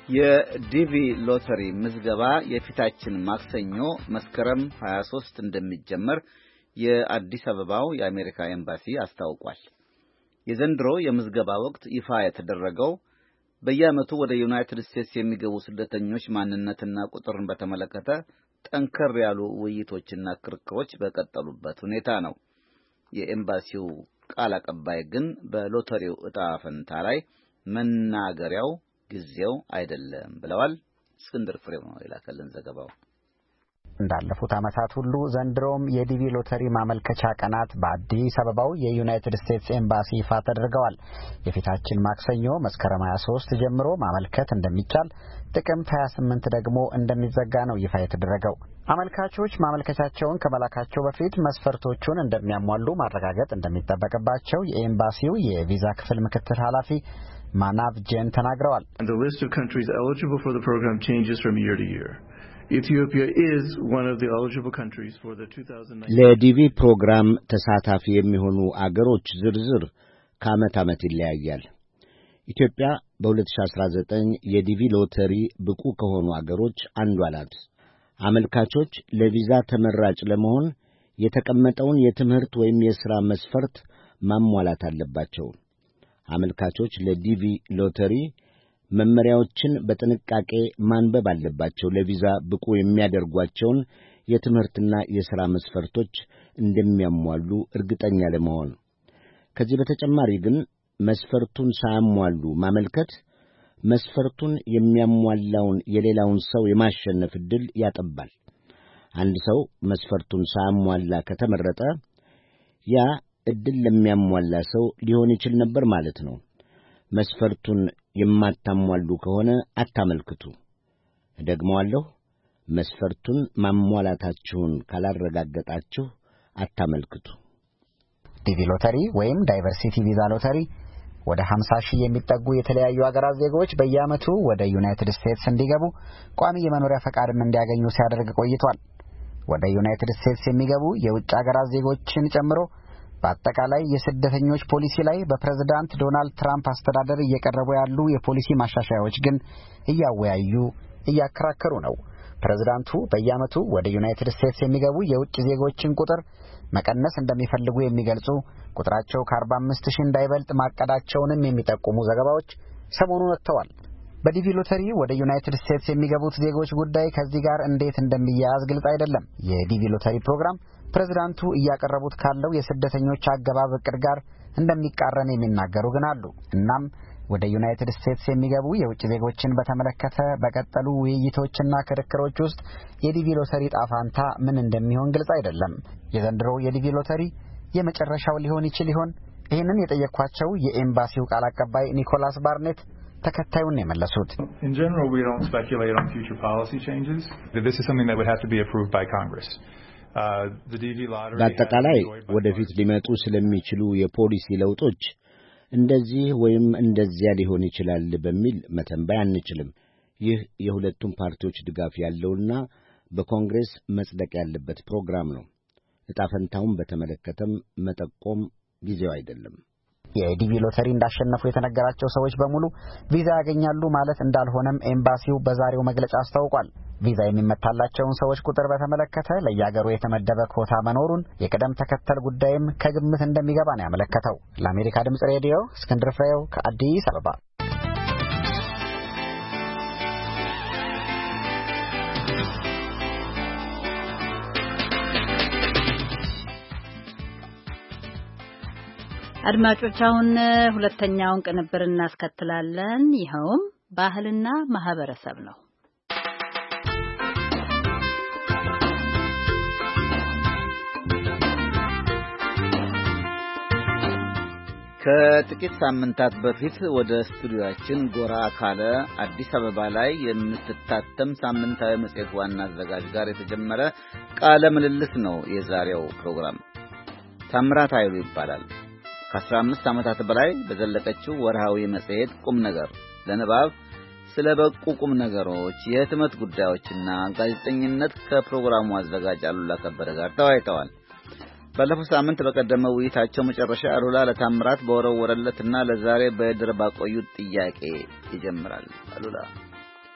የዲቪ ሎተሪ ምዝገባ የፊታችን ማክሰኞ መስከረም 23 እንደሚጀመር የአዲስ አበባው የአሜሪካ ኤምባሲ አስታውቋል። የዘንድሮ የምዝገባ ወቅት ይፋ የተደረገው በየዓመቱ ወደ ዩናይትድ ስቴትስ የሚገቡ ስደተኞች ማንነትና ቁጥርን በተመለከተ ጠንከር ያሉ ውይይቶችና ክርክሮች በቀጠሉበት ሁኔታ ነው። የኤምባሲው ቃል አቀባይ ግን በሎተሪው ዕጣ ፈንታ ላይ መናገሪያው ጊዜው አይደለም ብለዋል። እስክንድር ፍሬው ነው የላከልን ዘገባው። እንዳለፉት ዓመታት ሁሉ ዘንድሮም የዲቪ ሎተሪ ማመልከቻ ቀናት በአዲስ አበባው የዩናይትድ ስቴትስ ኤምባሲ ይፋ ተደርገዋል። የፊታችን ማክሰኞ መስከረም 23 ጀምሮ ማመልከት እንደሚቻል፣ ጥቅምት 28 ደግሞ እንደሚዘጋ ነው ይፋ የተደረገው። አመልካቾች ማመልከቻቸውን ከመላካቸው በፊት መስፈርቶቹን እንደሚያሟሉ ማረጋገጥ እንደሚጠበቅባቸው የኤምባሲው የቪዛ ክፍል ምክትል ኃላፊ ማናቭ ጄን ተናግረዋል። The list of countries eligible for the program changes from year to year. Ethiopia is one of the eligible countries for the 2019 ለዲቪ ፕሮግራም ተሳታፊ የሚሆኑ አገሮች ዝርዝር ከዓመት ዓመት ይለያያል። ኢትዮጵያ በ2019 የዲቪ ሎተሪ ብቁ ከሆኑ አገሮች አንዷ ናት። አመልካቾች ለቪዛ ተመራጭ ለመሆን የተቀመጠውን የትምህርት ወይም የሥራ መስፈርት ማሟላት አለባቸው። አመልካቾች ለዲቪ ሎተሪ መመሪያዎችን በጥንቃቄ ማንበብ አለባቸው። ለቪዛ ብቁ የሚያደርጓቸውን የትምህርትና የሥራ መስፈርቶች እንደሚያሟሉ እርግጠኛ ለመሆን። ከዚህ በተጨማሪ ግን መስፈርቱን ሳያሟሉ ማመልከት መስፈርቱን የሚያሟላውን የሌላውን ሰው የማሸነፍ ዕድል ያጠባል። አንድ ሰው መስፈርቱን ሳያሟላ ከተመረጠ ያ ዕድል ለሚያሟላ ሰው ሊሆን ይችል ነበር ማለት ነው። መስፈርቱን የማታሟሉ ከሆነ አታመልክቱ። ደግሞአለሁ፣ መስፈርቱን ማሟላታችሁን ካላረጋገጣችሁ አታመልክቱ። ዲቪ ሎተሪ ወይም ዳይቨርሲቲ ቪዛ ሎተሪ ወደ 50,000 የሚጠጉ የተለያዩ አገራት ዜጎች በየዓመቱ ወደ ዩናይትድ ስቴትስ እንዲገቡ ቋሚ የመኖሪያ ፈቃድም እንዲያገኙ ሲያደርግ ቆይቷል። ወደ ዩናይትድ ስቴትስ የሚገቡ የውጭ አገራት ዜጎችን ጨምሮ በአጠቃላይ የስደተኞች ፖሊሲ ላይ በፕሬዝዳንት ዶናልድ ትራምፕ አስተዳደር እየቀረቡ ያሉ የፖሊሲ ማሻሻያዎች ግን እያወያዩ እያከራከሩ ነው። ፕሬዝዳንቱ በየዓመቱ ወደ ዩናይትድ ስቴትስ የሚገቡ የውጭ ዜጎችን ቁጥር መቀነስ እንደሚፈልጉ የሚገልጹ ቁጥራቸው ከ45,000 እንዳይበልጥ ማቀዳቸውንም የሚጠቁሙ ዘገባዎች ሰሞኑን ወጥተዋል። በዲቪ ሎተሪ ወደ ዩናይትድ ስቴትስ የሚገቡት ዜጎች ጉዳይ ከዚህ ጋር እንዴት እንደሚያያዝ ግልጽ አይደለም። የዲቪ ሎተሪ ፕሮግራም ፕሬዝዳንቱ እያቀረቡት ካለው የስደተኞች አገባብ ዕቅድ ጋር እንደሚቃረን የሚናገሩ ግን አሉ። እናም ወደ ዩናይትድ ስቴትስ የሚገቡ የውጭ ዜጎችን በተመለከተ በቀጠሉ ውይይቶችና ክርክሮች ውስጥ የዲቪ ሎተሪ ጣፋንታ ምን እንደሚሆን ግልጽ አይደለም። የዘንድሮው የዲቪ ሎተሪ የመጨረሻው ሊሆን ይችል ይሆን? ይህንን የጠየኳቸው የኤምባሲው ቃል አቀባይ ኒኮላስ ባርኔት ተከታዩን የመለሱት In general, we don't speculate on future policy changes. This is something that would have to be approved by Congress. በአጠቃላይ ወደፊት ሊመጡ ስለሚችሉ የፖሊሲ ለውጦች እንደዚህ ወይም እንደዚያ ሊሆን ይችላል በሚል መተንበይ አንችልም። ይህ የሁለቱም ፓርቲዎች ድጋፍ ያለውና በኮንግሬስ መጽደቅ ያለበት ፕሮግራም ነው። ዕጣ ፈንታውን በተመለከተም መጠቆም ጊዜው አይደለም። የዲቪ ሎተሪ እንዳሸነፉ የተነገራቸው ሰዎች በሙሉ ቪዛ ያገኛሉ ማለት እንዳልሆነም ኤምባሲው በዛሬው መግለጫ አስታውቋል። ቪዛ የሚመታላቸውን ሰዎች ቁጥር በተመለከተ ለየአገሩ የተመደበ ኮታ መኖሩን፣ የቅደም ተከተል ጉዳይም ከግምት እንደሚገባ ነው ያመለከተው። ለአሜሪካ ድምጽ ሬዲዮ እስክንድር ፍሬው ከአዲስ አበባ። አድማጮች አሁን ሁለተኛውን ቅንብር እናስከትላለን። ይኸውም ባህልና ማህበረሰብ ነው። ከጥቂት ሳምንታት በፊት ወደ ስቱዲዮአችን ጎራ ካለ አዲስ አበባ ላይ የምትታተም ሳምንታዊ መጽሔት ዋና አዘጋጅ ጋር የተጀመረ ቃለ ምልልስ ነው የዛሬው ፕሮግራም። ታምራት ኃይሉ ይባላል። ከ15 ዓመታት በላይ በዘለቀችው ወርሃዊ መጽሔት ቁም ነገር ለንባብ ስለ በቁ ቁም ነገሮች፣ የህትመት ጉዳዮችና ጋዜጠኝነት ከፕሮግራሙ አዘጋጅ አሉላ ከበደ ጋር ተወያይተዋል። ባለፈው ሳምንት በቀደመው ውይይታቸው መጨረሻ አሉላ ለታምራት በወረወረለትና ለዛሬ በድር ባቆዩት ጥያቄ ይጀምራል። አሉላ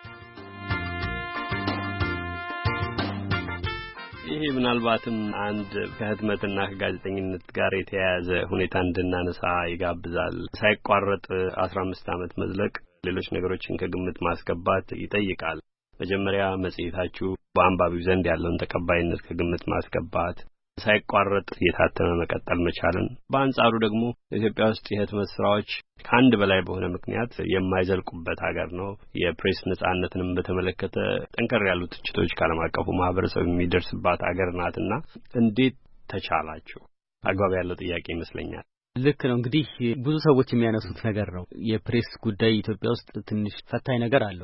ይሄ ምናልባትም አንድ ከህትመትና ከጋዜጠኝነት ጋር የተያያዘ ሁኔታ እንድናነሳ ይጋብዛል። ሳይቋረጥ 15 ዓመት መዝለቅ ሌሎች ነገሮችን ከግምት ማስገባት ይጠይቃል። መጀመሪያ መጽሔታችሁ በአንባቢው ዘንድ ያለውን ተቀባይነት ከግምት ማስገባት፣ ሳይቋረጥ የታተመ መቀጠል መቻልን፣ በአንጻሩ ደግሞ ኢትዮጵያ ውስጥ የህትመት ስራዎች ከአንድ በላይ በሆነ ምክንያት የማይዘልቁበት ሀገር ነው። የፕሬስ ነጻነትንም በተመለከተ ጠንከር ያሉ ትችቶች ከዓለም አቀፉ ማህበረሰብ የሚደርስባት ሀገር ናትና እንዴት ተቻላችሁ? አግባብ ያለው ጥያቄ ይመስለኛል። ልክ ነው። እንግዲህ ብዙ ሰዎች የሚያነሱት ነገር ነው። የፕሬስ ጉዳይ ኢትዮጵያ ውስጥ ትንሽ ፈታኝ ነገር አለው።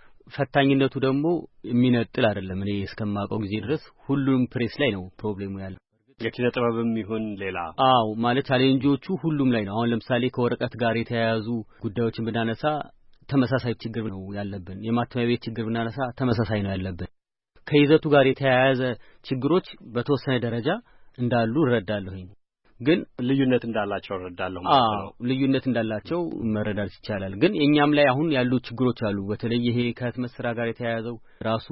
ፈታኝነቱ ደግሞ የሚነጥል አይደለም። እኔ እስከማውቀው ጊዜ ድረስ ሁሉም ፕሬስ ላይ ነው ፕሮብሌሙ ያለው። የኪነ ጥበብም ይሁን ሌላ ማለት ቻሌንጆቹ ሁሉም ላይ ነው። አሁን ለምሳሌ ከወረቀት ጋር የተያያዙ ጉዳዮችን ብናነሳ ተመሳሳይ ችግር ነው ያለብን። የማተሚያ ቤት ችግር ብናነሳ ተመሳሳይ ነው ያለብን። ከይዘቱ ጋር የተያያዘ ችግሮች በተወሰነ ደረጃ እንዳሉ እረዳለሁኝ። ግን ልዩነት እንዳላቸው እረዳለሁ ማለት ነው። ልዩነት እንዳላቸው መረዳት ይቻላል። ግን እኛም ላይ አሁን ያሉ ችግሮች አሉ። በተለይ ይሄ ከህትመት ስራ ጋር የተያያዘው ራሱ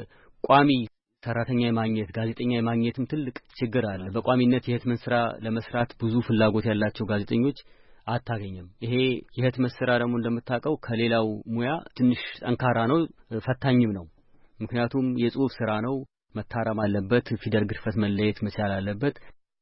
የቋሚ ሰራተኛ የማግኘት ጋዜጠኛ የማግኘትም ትልቅ ችግር አለ። በቋሚነት የህትመት ስራ ለመስራት ብዙ ፍላጎት ያላቸው ጋዜጠኞች አታገኝም። ይሄ የህትመት ስራ ደግሞ እንደምታውቀው ከሌላው ሙያ ትንሽ ጠንካራ ነው፣ ፈታኝም ነው። ምክንያቱም የጽሁፍ ስራ ነው፣ መታረም አለበት፣ ፊደል ግድፈት መለየት መቻል አለበት።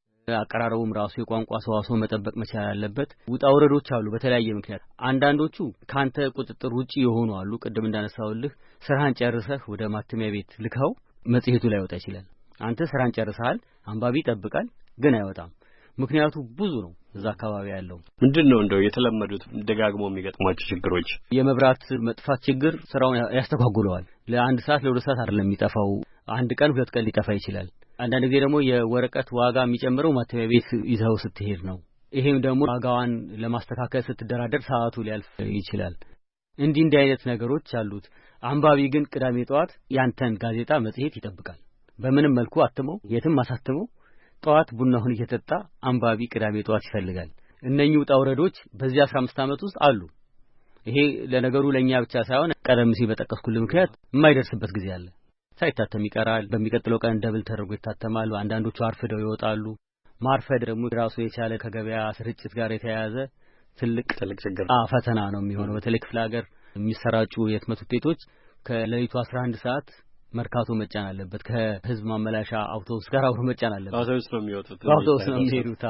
አቀራረቡም ራሱ የቋንቋ ሰዋስው መጠበቅ መቻል አለበት። ውጣ ወረዶች አሉ በተለያየ ምክንያት። አንዳንዶቹ ካንተ ቁጥጥር ውጪ የሆኑ አሉ። ቅድም እንዳነሳውልህ ስራህን ጨርሰህ ወደ ማተሚያ ቤት ልከው መጽሔቱ ላይ ወጣ ይችላል። አንተ ስራህን ጨርሰሃል፣ አንባቢ ይጠብቃል፣ ግን አይወጣም። ምክንያቱ ብዙ ነው። እዛ አካባቢ ያለው ምንድነው እንደው የተለመዱት ደጋግሞ የሚገጥሟቸው ችግሮች? የመብራት መጥፋት ችግር ስራውን ያስተጓጉለዋል። ለአንድ ሰዓት ለሁለት ሰዓት አይደለም የሚጠፋው፣ አንድ ቀን ሁለት ቀን ሊጠፋ ይችላል። አንዳንድ ጊዜ ደግሞ የወረቀት ዋጋ የሚጨምረው ማተሚያ ቤት ይዘው ስትሄድ ነው። ይሄም ደግሞ ዋጋዋን ለማስተካከል ስትደራደር ሰዓቱ ሊያልፍ ይችላል። እንዲህ አይነት ነገሮች አሉት። አንባቢ ግን ቅዳሜ ጠዋት ያንተን ጋዜጣ መጽሔት ይጠብቃል። በምንም መልኩ አትመው የትም አሳትመው ጠዋት ቡናውን እየተጣ አንባቢ ቅዳሜ ጠዋት ይፈልጋል። እነኚህ ውጣ ውረዶች በዚህ 15 ዓመት ውስጥ አሉ። ይሄ ለነገሩ ለኛ ብቻ ሳይሆን ቀደም ሲል በጠቀስኩልህ ምክንያት የማይደርስበት ጊዜ አለ። ሳይታተም ይቀራል። በሚቀጥለው ቀን ደብል ተደርጎ ይታተማል። አንዳንዶቹ አርፍደው ይወጣሉ። ማርፈድ ደግሞ ራሱ የቻለ ከገበያ ስርጭት ጋር የተያያዘ ትልቅ ችግር ፈተና ነው የሚሆነው። በተለይ ክፍለ ሀገር የሚሰራጩ የህትመት ውጤቶች ከሌሊቱ 11 ሰዓት መርካቶ መጫን አለበት። ከህዝብ ማመላሻ አውቶቡስ ጋር አብሮ መጫን አለበት። አውቶቡስ ነው የሚወጡት። አውቶቡስ ነው የሚሄዱት።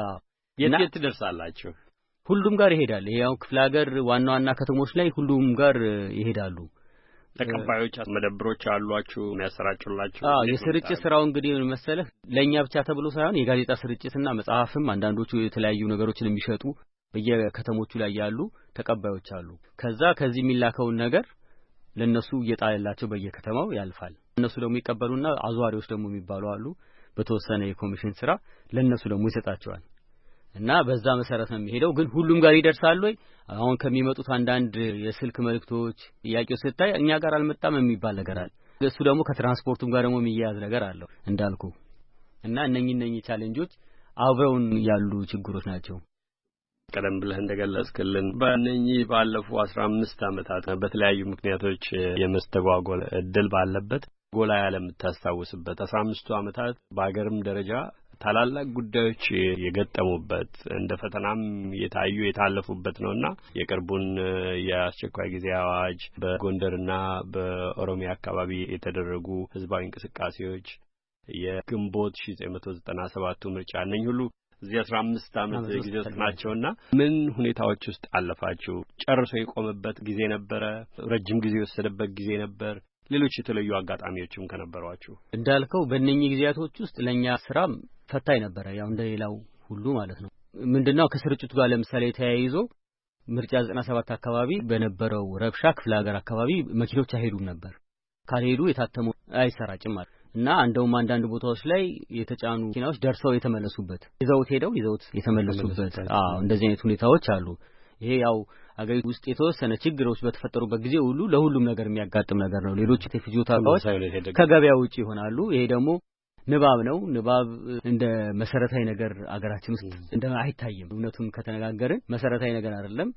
የት ትደርሳላችሁ? ሁሉም ጋር ይሄዳል። ያው ክፍለ ሀገር ዋና ዋና ከተሞች ላይ ሁሉም ጋር ይሄዳሉ። ተቀባዮች መደብሮች አሏችሁ የሚያሰራጩላችሁ? የስርጭት ስራው እንግዲህ መሰለህ ለኛ ብቻ ተብሎ ሳይሆን የጋዜጣ ስርጭትና መጽሐፍም አንዳንዶቹ የተለያዩ ነገሮችን የሚሸጡ በየከተሞቹ ላይ ያሉ ተቀባዮች አሉ። ከዚህ የሚላከውን ነገር ለነሱ እየጣለላቸው በየከተማው ያልፋል። እነሱ ደግሞ ይቀበሉና አዟሪዎች ደግሞ የሚባሉ አሉ። በተወሰነ የኮሚሽን ስራ ለነሱ ደግሞ ይሰጣቸዋል። እና በዛ መሰረት ነው የሚሄደው። ግን ሁሉም ጋር ይደርሳል ወይ? አሁን ከሚመጡት አንዳንድ የስልክ መልእክቶች ጥያቄው ስታይ እኛ ጋር አልመጣም የሚባል ነገር አለ። እሱ ደግሞ ከትራንስፖርቱም ጋር ደግሞ የሚያያዝ ነገር አለው እንዳልኩ። እና እነኚህ ቻሌንጆች አብረውን ያሉ ችግሮች ናቸው። ቀደም ብለህ እንደገለጽክልን በእነኚህ ባለፉ 15 ዓመታት በተለያዩ ምክንያቶች የመስተጓጎል እድል ባለበት ጎላ ያለ የምታስታውስበት 15 ዓመታት በአገርም ደረጃ ታላላቅ ጉዳዮች የገጠሙበት እንደ ፈተናም የታዩ የታለፉበት ነውና የቅርቡን የአስቸኳይ ጊዜ አዋጅ በጎንደርና በኦሮሚያ አካባቢ የተደረጉ ህዝባዊ እንቅስቃሴዎች የግንቦት 1997 ምርጫ እነኝ ሁሉ እዚህ 15 ዓመት ጊዜ ውስጥ ናቸውና ምን ሁኔታዎች ውስጥ አለፋችሁ? ጨርሶ የቆመበት ጊዜ ነበረ? ረጅም ጊዜ የወሰደበት ጊዜ ነበር? ሌሎች የተለዩ አጋጣሚዎችም ከነበሯችሁ? እንዳልከው በእነኚህ ጊዜያቶች ውስጥ ለኛ ስራም ፈታኝ ነበረ፣ ያው እንደሌላው ሁሉ ማለት ነው። ምንድነው ከስርጭቱ ጋር ለምሳሌ ተያይዞ ምርጫ 97 አካባቢ በነበረው ረብሻ ክፍለ ሀገር አካባቢ መኪኖች አይሄዱም ነበር። ካልሄዱ የታተመው አይሰራጭም ማለት እና እንደውም አንዳንድ ቦታዎች ላይ የተጫኑ መኪናዎች ደርሰው የተመለሱበት ይዘውት የተመለሱበት እንደዚህ አይነት ሁኔታዎች አሉ። ይሄ ያው አገሪቱ ውስጥ የተወሰነ ችግሮች በተፈጠሩበት ጊዜ ሁሉ ለሁሉም ነገር የሚያጋጥም ነገር ነው። ሌሎች የፍጆታ ዕቃዎች ከገበያ ውጪ ይሆናሉ። ይሄ ደግሞ ንባብ ነው። ንባብ እንደ መሰረታዊ ነገር አገራችን ውስጥ እንደ አይታይም። እውነቱን ከተነጋገርን መሰረታዊ ነገር አይደለም።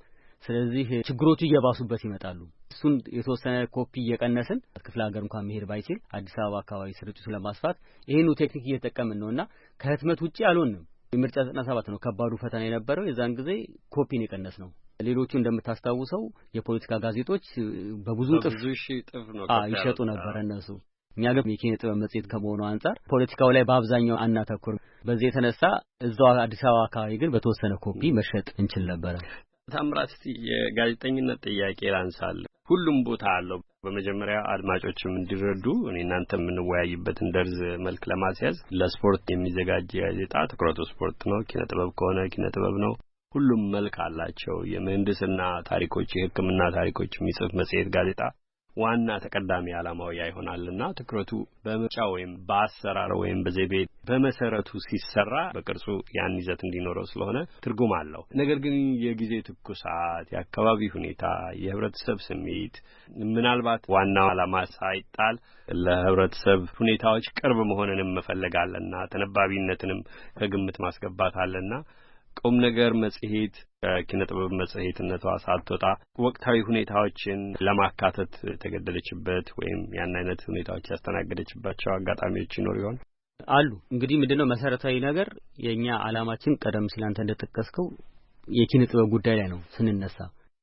ስለዚህ ችግሮቹ እየባሱበት ይመጣሉ። እሱን የተወሰነ ኮፒ እየቀነስን ክፍለ ሀገር እንኳን መሄድ ባይችል አዲስ አበባ አካባቢ ስርጭቱ ለማስፋት ይሄን ቴክኒክ እየተጠቀምን ነውና ከህትመት ውጪ አልሆንም። የምርጫ 97 ነው ከባዱ ፈተና የነበረው። የዛን ጊዜ ኮፒን የቀነስ ነው። ሌሎቹ እንደምታስታውሰው የፖለቲካ ጋዜጦች በብዙ ጥፍ ነው ይሸጡ ነበር እነሱ። እኛ ግን የኪነ ጥበብ መጽሔት ከመሆኑ አንፃር ፖለቲካው ላይ በአብዛኛው አናተኩር። በዚህ የተነሳ እዛው አዲስ አበባ አካባቢ ግን በተወሰነ ኮፒ መሸጥ እንችል ነበር። ታምራት እስቲ የጋዜጠኝነት ጥያቄ ላንሳል። ሁሉም ቦታ አለው። በመጀመሪያ አድማጮችም እንዲረዱ እኔ እናንተ የምንወያይበትን ደርዝ መልክ ለማስያዝ ለስፖርት የሚዘጋጅ ጋዜጣ ትኩረቱ ስፖርት ነው፣ ኪነ ጥበብ ከሆነ ኪነ ጥበብ ነው። ሁሉም መልክ አላቸው። የምህንድስና ታሪኮች፣ የሕክምና ታሪኮች የሚጽፍ መጽሔት ጋዜጣ ዋና ተቀዳሚ ዓላማው ይሆናልና ትኩረቱ በምርጫ ወይም በአሰራር ወይም በዘቤ በመሰረቱ ሲሰራ በቅርጹ ያን ይዘት እንዲኖረው ስለሆነ ትርጉም አለው። ነገር ግን የጊዜ ትኩሳት፣ የአካባቢ ሁኔታ፣ የህብረተሰብ ስሜት ምናልባት ዋናው ዓላማ ሳይጣል ለህብረተሰብ ሁኔታዎች ቅርብ መሆንንም መፈለጋለና ተነባቢነትንም ከግምት ማስገባት አለና ቁም ነገር መጽሔት ከኪነ ጥበብ መጽሔትነቷ ሳትወጣ ወቅታዊ ሁኔታዎችን ለማካተት ተገደደችበት ወይም ያን አይነት ሁኔታዎች ያስተናገደችባቸው አጋጣሚዎች ይኖር ይሆን? አሉ። እንግዲህ ምንድነው መሰረታዊ ነገር የኛ ዓላማችን ቀደም ሲል አንተ እንደተጠቀስከው የኪነ ጥበብ ጉዳይ ላይ ነው ስንነሳ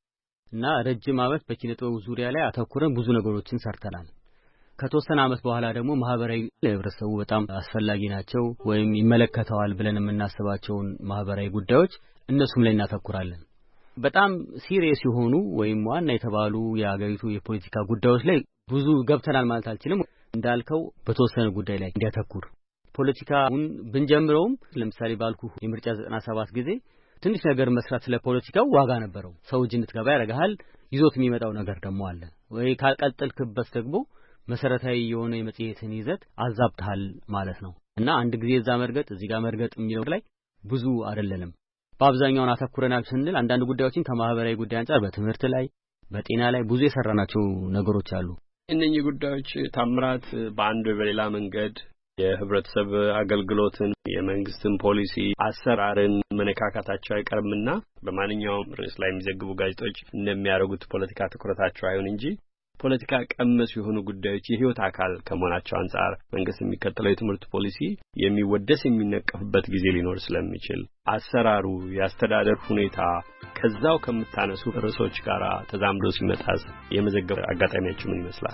እና ረጅም ዓመት በኪነ ጥበብ ዙሪያ ላይ አተኩረን ብዙ ነገሮችን ሰርተናል። ከተወሰነ ዓመት በኋላ ደግሞ ማህበራዊ ለህብረተሰቡ በጣም አስፈላጊ ናቸው ወይም ይመለከተዋል ብለን የምናስባቸውን ማህበራዊ ጉዳዮች እነሱም ላይ እናተኩራለን። በጣም ሲሪየስ የሆኑ ወይም ዋና የተባሉ የአገሪቱ የፖለቲካ ጉዳዮች ላይ ብዙ ገብተናል ማለት አልችልም። እንዳልከው በተወሰነ ጉዳይ ላይ እንዲያተኩር ፖለቲካውን ብንጀምረውም ለምሳሌ ባልኩ የምርጫ 97 ጊዜ ትንሽ ነገር መስራት ስለ ፖለቲካው ዋጋ ነበረው። ሰው እጅ እንድትገባ ያደርጋል። ይዞት የሚመጣው ነገር ደግሞ አለ ወይ ካልቀጠልክበት ደግሞ መሰረታዊ የሆነ የመጽሔትን ይዘት አዛብታል ማለት ነው እና አንድ ጊዜ እዛ መርገጥ እዚህ ጋር መርገጥ የሚለው ላይ ብዙ አይደለንም። በአብዛኛው አተኩረናል ስንል አንዳንድ ጉዳዮችን ከማህበራዊ ጉዳይ አንፃር በትምህርት ላይ በጤና ላይ ብዙ የሰራናቸው ነገሮች አሉ። እነኚህ ጉዳዮች ታምራት በአንድ ወይ በሌላ መንገድ የህብረተሰብ አገልግሎትን የመንግስትን ፖሊሲ አሰራርን መነካካታቸው አይቀርምና በማንኛውም ርዕስ ላይ የሚዘግቡ ጋዜጦች እንደሚያደርጉት ፖለቲካ ትኩረታቸው አይሁን እንጂ ፖለቲካ ቀመስ የሆኑ ጉዳዮች የህይወት አካል ከመሆናቸው አንፃር መንግስት የሚከተለው የትምህርት ፖሊሲ የሚወደስ የሚነቀፍበት ጊዜ ሊኖር ስለሚችል አሰራሩ የአስተዳደር ሁኔታ ከዛው ከምታነሱ ርዕሶች ጋር ተዛምዶ ሲመጣስ የመዘገብ አጋጣሚያችሁ ምን ይመስላል?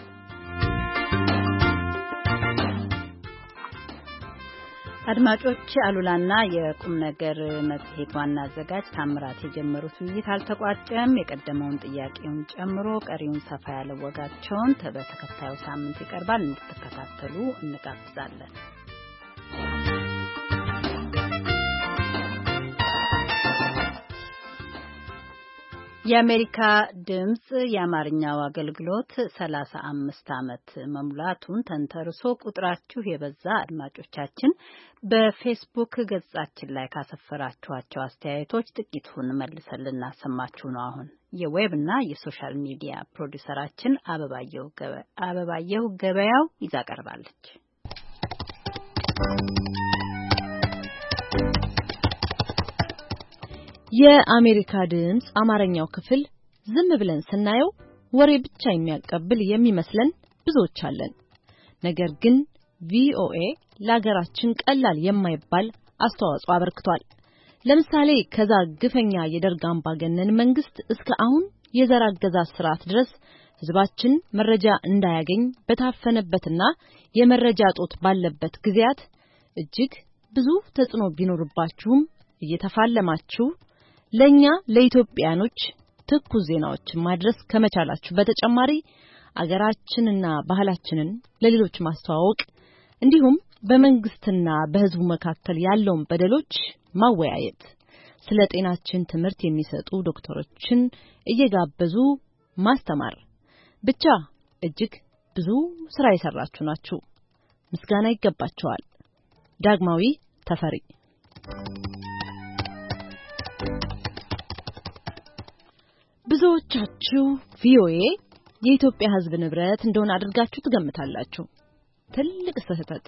አድማጮች አሉላና የቁም ነገር መጽሔት ዋና አዘጋጅ ታምራት የጀመሩት ውይይት አልተቋጨም። የቀደመውን ጥያቄውን ጨምሮ ቀሪውን ሰፋ ያለ ወጋቸውን በተከታዩ ሳምንት ይቀርባል። እንድትከታተሉ እንጋብዛለን። የአሜሪካ ድምጽ የአማርኛው አገልግሎት 35 ዓመት መሙላቱን ተንተርሶ ቁጥራችሁ የበዛ አድማጮቻችን በፌስቡክ ገጻችን ላይ ካሰፈራችኋቸው አስተያየቶች ጥቂቱን መልሰን ልናሰማችሁ ነው። አሁን የዌብና የሶሻል ሚዲያ ፕሮዲውሰራችን አበባየሁ ገበያው ይዛ ቀርባለች። የአሜሪካ ድምጽ አማርኛው ክፍል ዝም ብለን ስናየው ወሬ ብቻ የሚያቀብል የሚመስለን ብዙዎች አለን። ነገር ግን ቪኦኤ ለሀገራችን ቀላል የማይባል አስተዋጽኦ አበርክቷል። ለምሳሌ ከዛ ግፈኛ የደርግ አምባገነን መንግስት እስከ አሁን የዘር አገዛዝ ስርዓት ድረስ ህዝባችን መረጃ እንዳያገኝ በታፈነበትና የመረጃ ጦት ባለበት ጊዜያት እጅግ ብዙ ተጽዕኖ ቢኖርባችሁም እየተፋለማችሁ ለኛ ለኢትዮጵያኖች ትኩስ ዜናዎችን ማድረስ ከመቻላችሁ በተጨማሪ አገራችንና ባህላችንን ለሌሎች ማስተዋወቅ እንዲሁም በመንግስትና በህዝቡ መካከል ያለውን በደሎች ማወያየት ስለ ጤናችን ትምህርት የሚሰጡ ዶክተሮችን እየጋበዙ ማስተማር ብቻ እጅግ ብዙ ስራ የሰራችሁ ናችሁ። ምስጋና ይገባችኋል። ዳግማዊ ተፈሪ። ብዙዎቻችሁ ቪኦኤ የኢትዮጵያ ህዝብ ንብረት እንደሆነ አድርጋችሁ ትገምታላችሁ። ትልቅ ስህተት።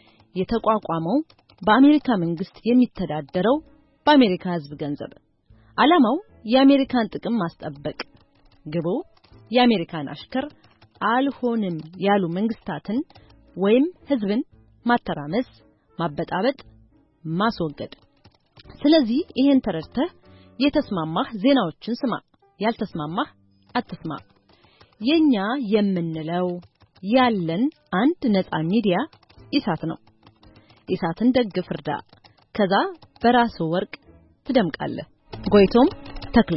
የተቋቋመው በአሜሪካ መንግስት የሚተዳደረው በአሜሪካ ህዝብ ገንዘብ ዓላማው የአሜሪካን ጥቅም ማስጠበቅ፣ ግቡ የአሜሪካን አሽከር አልሆንም ያሉ መንግስታትን ወይም ህዝብን ማተራመስ፣ ማበጣበጥ፣ ማስወገድ። ስለዚህ ይሄን ተረድተህ የተስማማህ ዜናዎችን ስማ፣ ያልተስማማህ አትስማ። የኛ የምንለው ያለን አንድ ነፃ ሚዲያ ኢሳት ነው። ኢሳትን ደግፍ፣ እርዳ፣ ከዛ በራሱ ወርቅ ትደምቃለህ። ጎይቶም ተክሌ።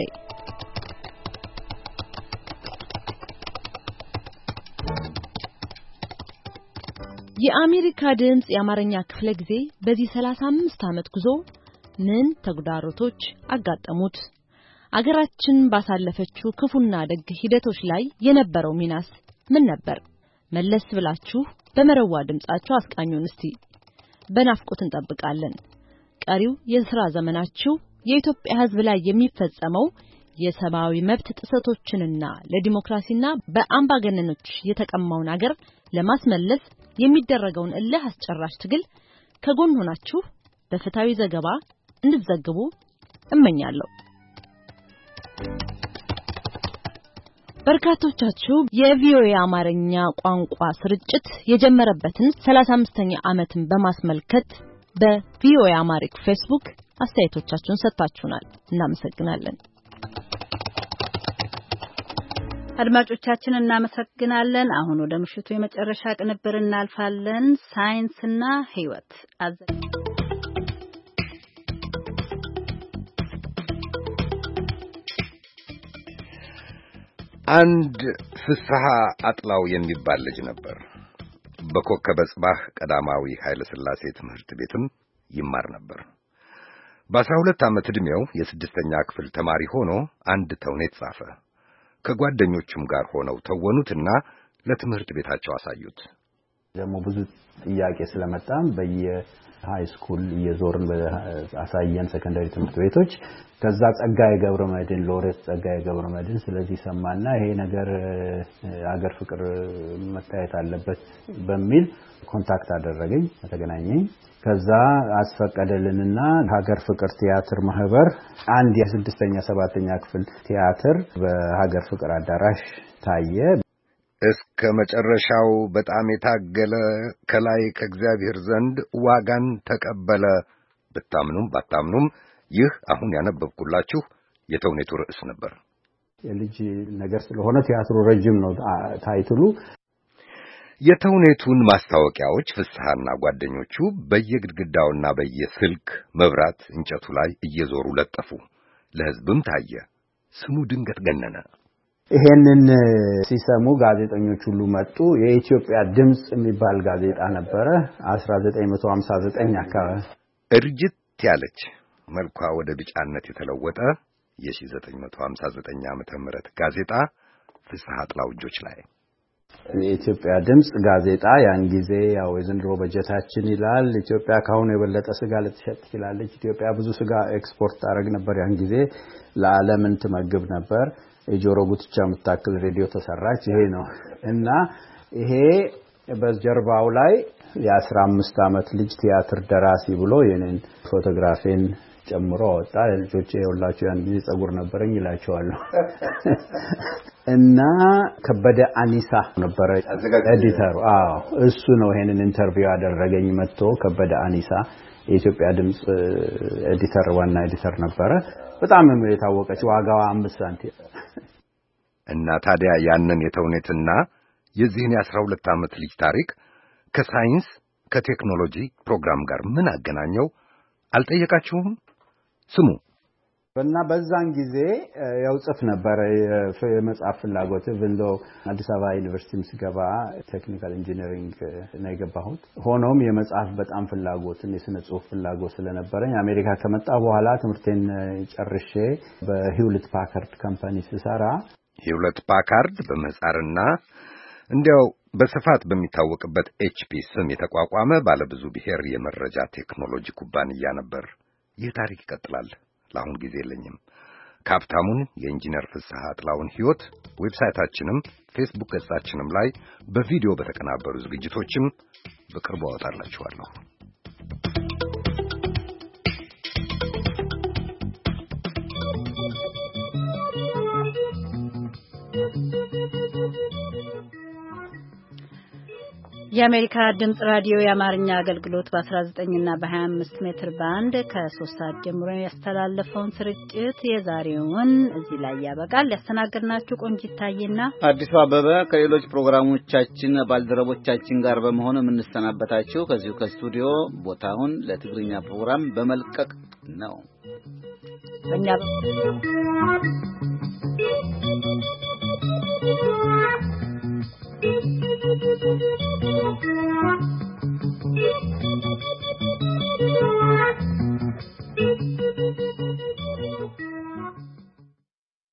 የአሜሪካ ድምጽ የአማርኛ ክፍለ ጊዜ በዚህ 35 ዓመት ጉዞ ምን ተግዳሮቶች አጋጠሙት? አገራችን ባሳለፈችው ክፉና ደግ ሂደቶች ላይ የነበረው ሚናስ ምን ነበር? መለስ ብላችሁ በመረዋ ድምጻችሁ አስቃኙን እስቲ። በናፍቆት እንጠብቃለን። ቀሪው የሥራ ዘመናችሁ የኢትዮጵያ ሕዝብ ላይ የሚፈጸመው የሰብአዊ መብት ጥሰቶችንና ለዲሞክራሲና በአምባገነኖች የተቀማውን አገር ለማስመለስ የሚደረገውን እልህ አስጨራሽ ትግል ከጎን ሆናችሁ በፍትሃዊ ዘገባ እንድትዘግቡ እመኛለሁ። በርካቶቻችሁ የቪኦኤ አማርኛ ቋንቋ ስርጭት የጀመረበትን 35ኛ ዓመትን በማስመልከት በቪኦኤ አማሪክ ፌስቡክ አስተያየቶቻችሁን ሰጥታችሁናል። እናመሰግናለን። አድማጮቻችን እናመሰግናለን። አሁን ወደ ምሽቱ የመጨረሻ ቅንብር እናልፋለን። ሳይንስና ሕይወት አንድ ፍስሐ አጥላው የሚባል ልጅ ነበር። በኮከበ ጽባህ ቀዳማዊ ኃይለ ሥላሴ ትምህርት ቤትም ይማር ነበር። በ12 ዓመት ዕድሜው የስድስተኛ ክፍል ተማሪ ሆኖ አንድ ተውኔት ጻፈ። ከጓደኞቹም ጋር ሆነው ተወኑትና ለትምህርት ቤታቸው አሳዩት። ደግሞ ብዙ ጥያቄ ስለመጣም በየሃይ ስኩል እየዞርን አሳየን ሰከንዳሪ ትምህርት ቤቶች። ከዛ ጸጋዬ ገብረመድህን ሎሬት ጸጋዬ ገብረመድህን ስለዚህ ሰማና ይሄ ነገር አገር ፍቅር መታየት አለበት በሚል ኮንታክት አደረገኝ፣ ተገናኘኝ። ከዛ አስፈቀደልንና ሀገር ፍቅር ቲያትር ማህበር አንድ የስድስተኛ ሰባተኛ ክፍል ቲያትር በሀገር ፍቅር አዳራሽ ታየ። እስከ መጨረሻው በጣም የታገለ ከላይ ከእግዚአብሔር ዘንድ ዋጋን ተቀበለ። ብታምኑም ባታምኑም ይህ አሁን ያነበብኩላችሁ የተውኔቱ ርዕስ ነበር። የልጅ ነገር ስለሆነ ቲያትሩ ረጅም ነው ታይትሉ። የተውኔቱን ማስታወቂያዎች ፍስሐና ጓደኞቹ በየግድግዳውና በየስልክ መብራት እንጨቱ ላይ እየዞሩ ለጠፉ። ለሕዝብም ታየ። ስሙ ድንገት ገነነ። ይሄንን ሲሰሙ ጋዜጠኞች ሁሉ መጡ። የኢትዮጵያ ድምጽ የሚባል ጋዜጣ ነበረ 1959 አካባቢ። እርጅት ያለች መልኳ ወደ ቢጫነት የተለወጠ የ1959 ዓመተ ምህረት ጋዜጣ ፍስሐ አጥላው እጆች ላይ። የኢትዮጵያ ድምጽ ጋዜጣ ያን ጊዜ ያው የዘንድሮ በጀታችን ይላል ኢትዮጵያ ካሁን የበለጠ ስጋ ልትሸጥ ትችላለች። ኢትዮጵያ ብዙ ስጋ ኤክስፖርት ታደርግ ነበር። ያን ጊዜ ለዓለም ትመግብ ነበር። የጆሮ ጉትቻ የምታክል ሬዲዮ ተሰራች። ይሄ ነው እና ይሄ በጀርባው ላይ የ15 ዓመት ልጅ ቲያትር ደራሲ ብሎ የኔን ፎቶግራፊን ጨምሮ ወጣ። ልጆቼ የሁላችሁ ያን ጊዜ ጸጉር ነበረኝ ይላቸዋለሁ። እና ከበደ አኒሳ ነበር ኤዲተሩ። እሱ ነው ይሄንን ኢንተርቪው ያደረገኝ መጥቶ። ከበደ አኒሳ የኢትዮጵያ ድምጽ ኤዲተር ዋና ኤዲተር ነበረ። በጣም የታወቀች ዋጋዋ 5 ሳንቲም። እና ታዲያ ያንን የተውኔትና የዚህን የ12 ዓመት ልጅ ታሪክ ከሳይንስ ከቴክኖሎጂ ፕሮግራም ጋር ምን አገናኘው? አልጠየቃችሁም? ስሙ። እና በዛን ጊዜ ያው ጽፍ ነበር የመጽሐፍ ፍላጎት ብንዶ አዲስ አበባ ዩኒቨርሲቲም ስገባ ቴክኒካል ኢንጂነሪንግ ነው የገባሁት። ሆኖም የመጽሐፍ በጣም ፍላጎትን የስነ ጽሁፍ ፍላጎት ስለነበረኝ አሜሪካ ከመጣ በኋላ ትምህርቴን ጨርሼ በሂውለት ፓካርድ ካምፓኒ ስሰራ ሂውለት ፓካርድ በመጻርና እንዲያው በስፋት በሚታወቅበት ኤችፒ ስም የተቋቋመ ባለብዙ ብሔር የመረጃ ቴክኖሎጂ ኩባንያ ነበር። ይህ ታሪክ ይቀጥላል። ለአሁን ጊዜ የለኝም። ካፕታሙን የኢንጂነር ፍስሐ አጥላውን ሕይወት ዌብሳይታችንም ፌስቡክ ገጻችንም ላይ በቪዲዮ በተቀናበሩ ዝግጅቶችም በቅርቡ አወጣላችኋለሁ። የአሜሪካ ድምጽ ራዲዮ የአማርኛ አገልግሎት በ19 እና በ25 ሜትር ባንድ ከ3 ሰዓት ጀምሮ ያስተላለፈውን ስርጭት የዛሬውን እዚህ ላይ ያበቃል። ያስተናገድናችሁ ቆንጂት ታዬና አዲሱ አበበ ከሌሎች ፕሮግራሞቻችን ባልደረቦቻችን ጋር በመሆን የምንሰናበታችሁ ከዚሁ ከስቱዲዮ ቦታውን ለትግርኛ ፕሮግራም በመልቀቅ ነው። በእኛ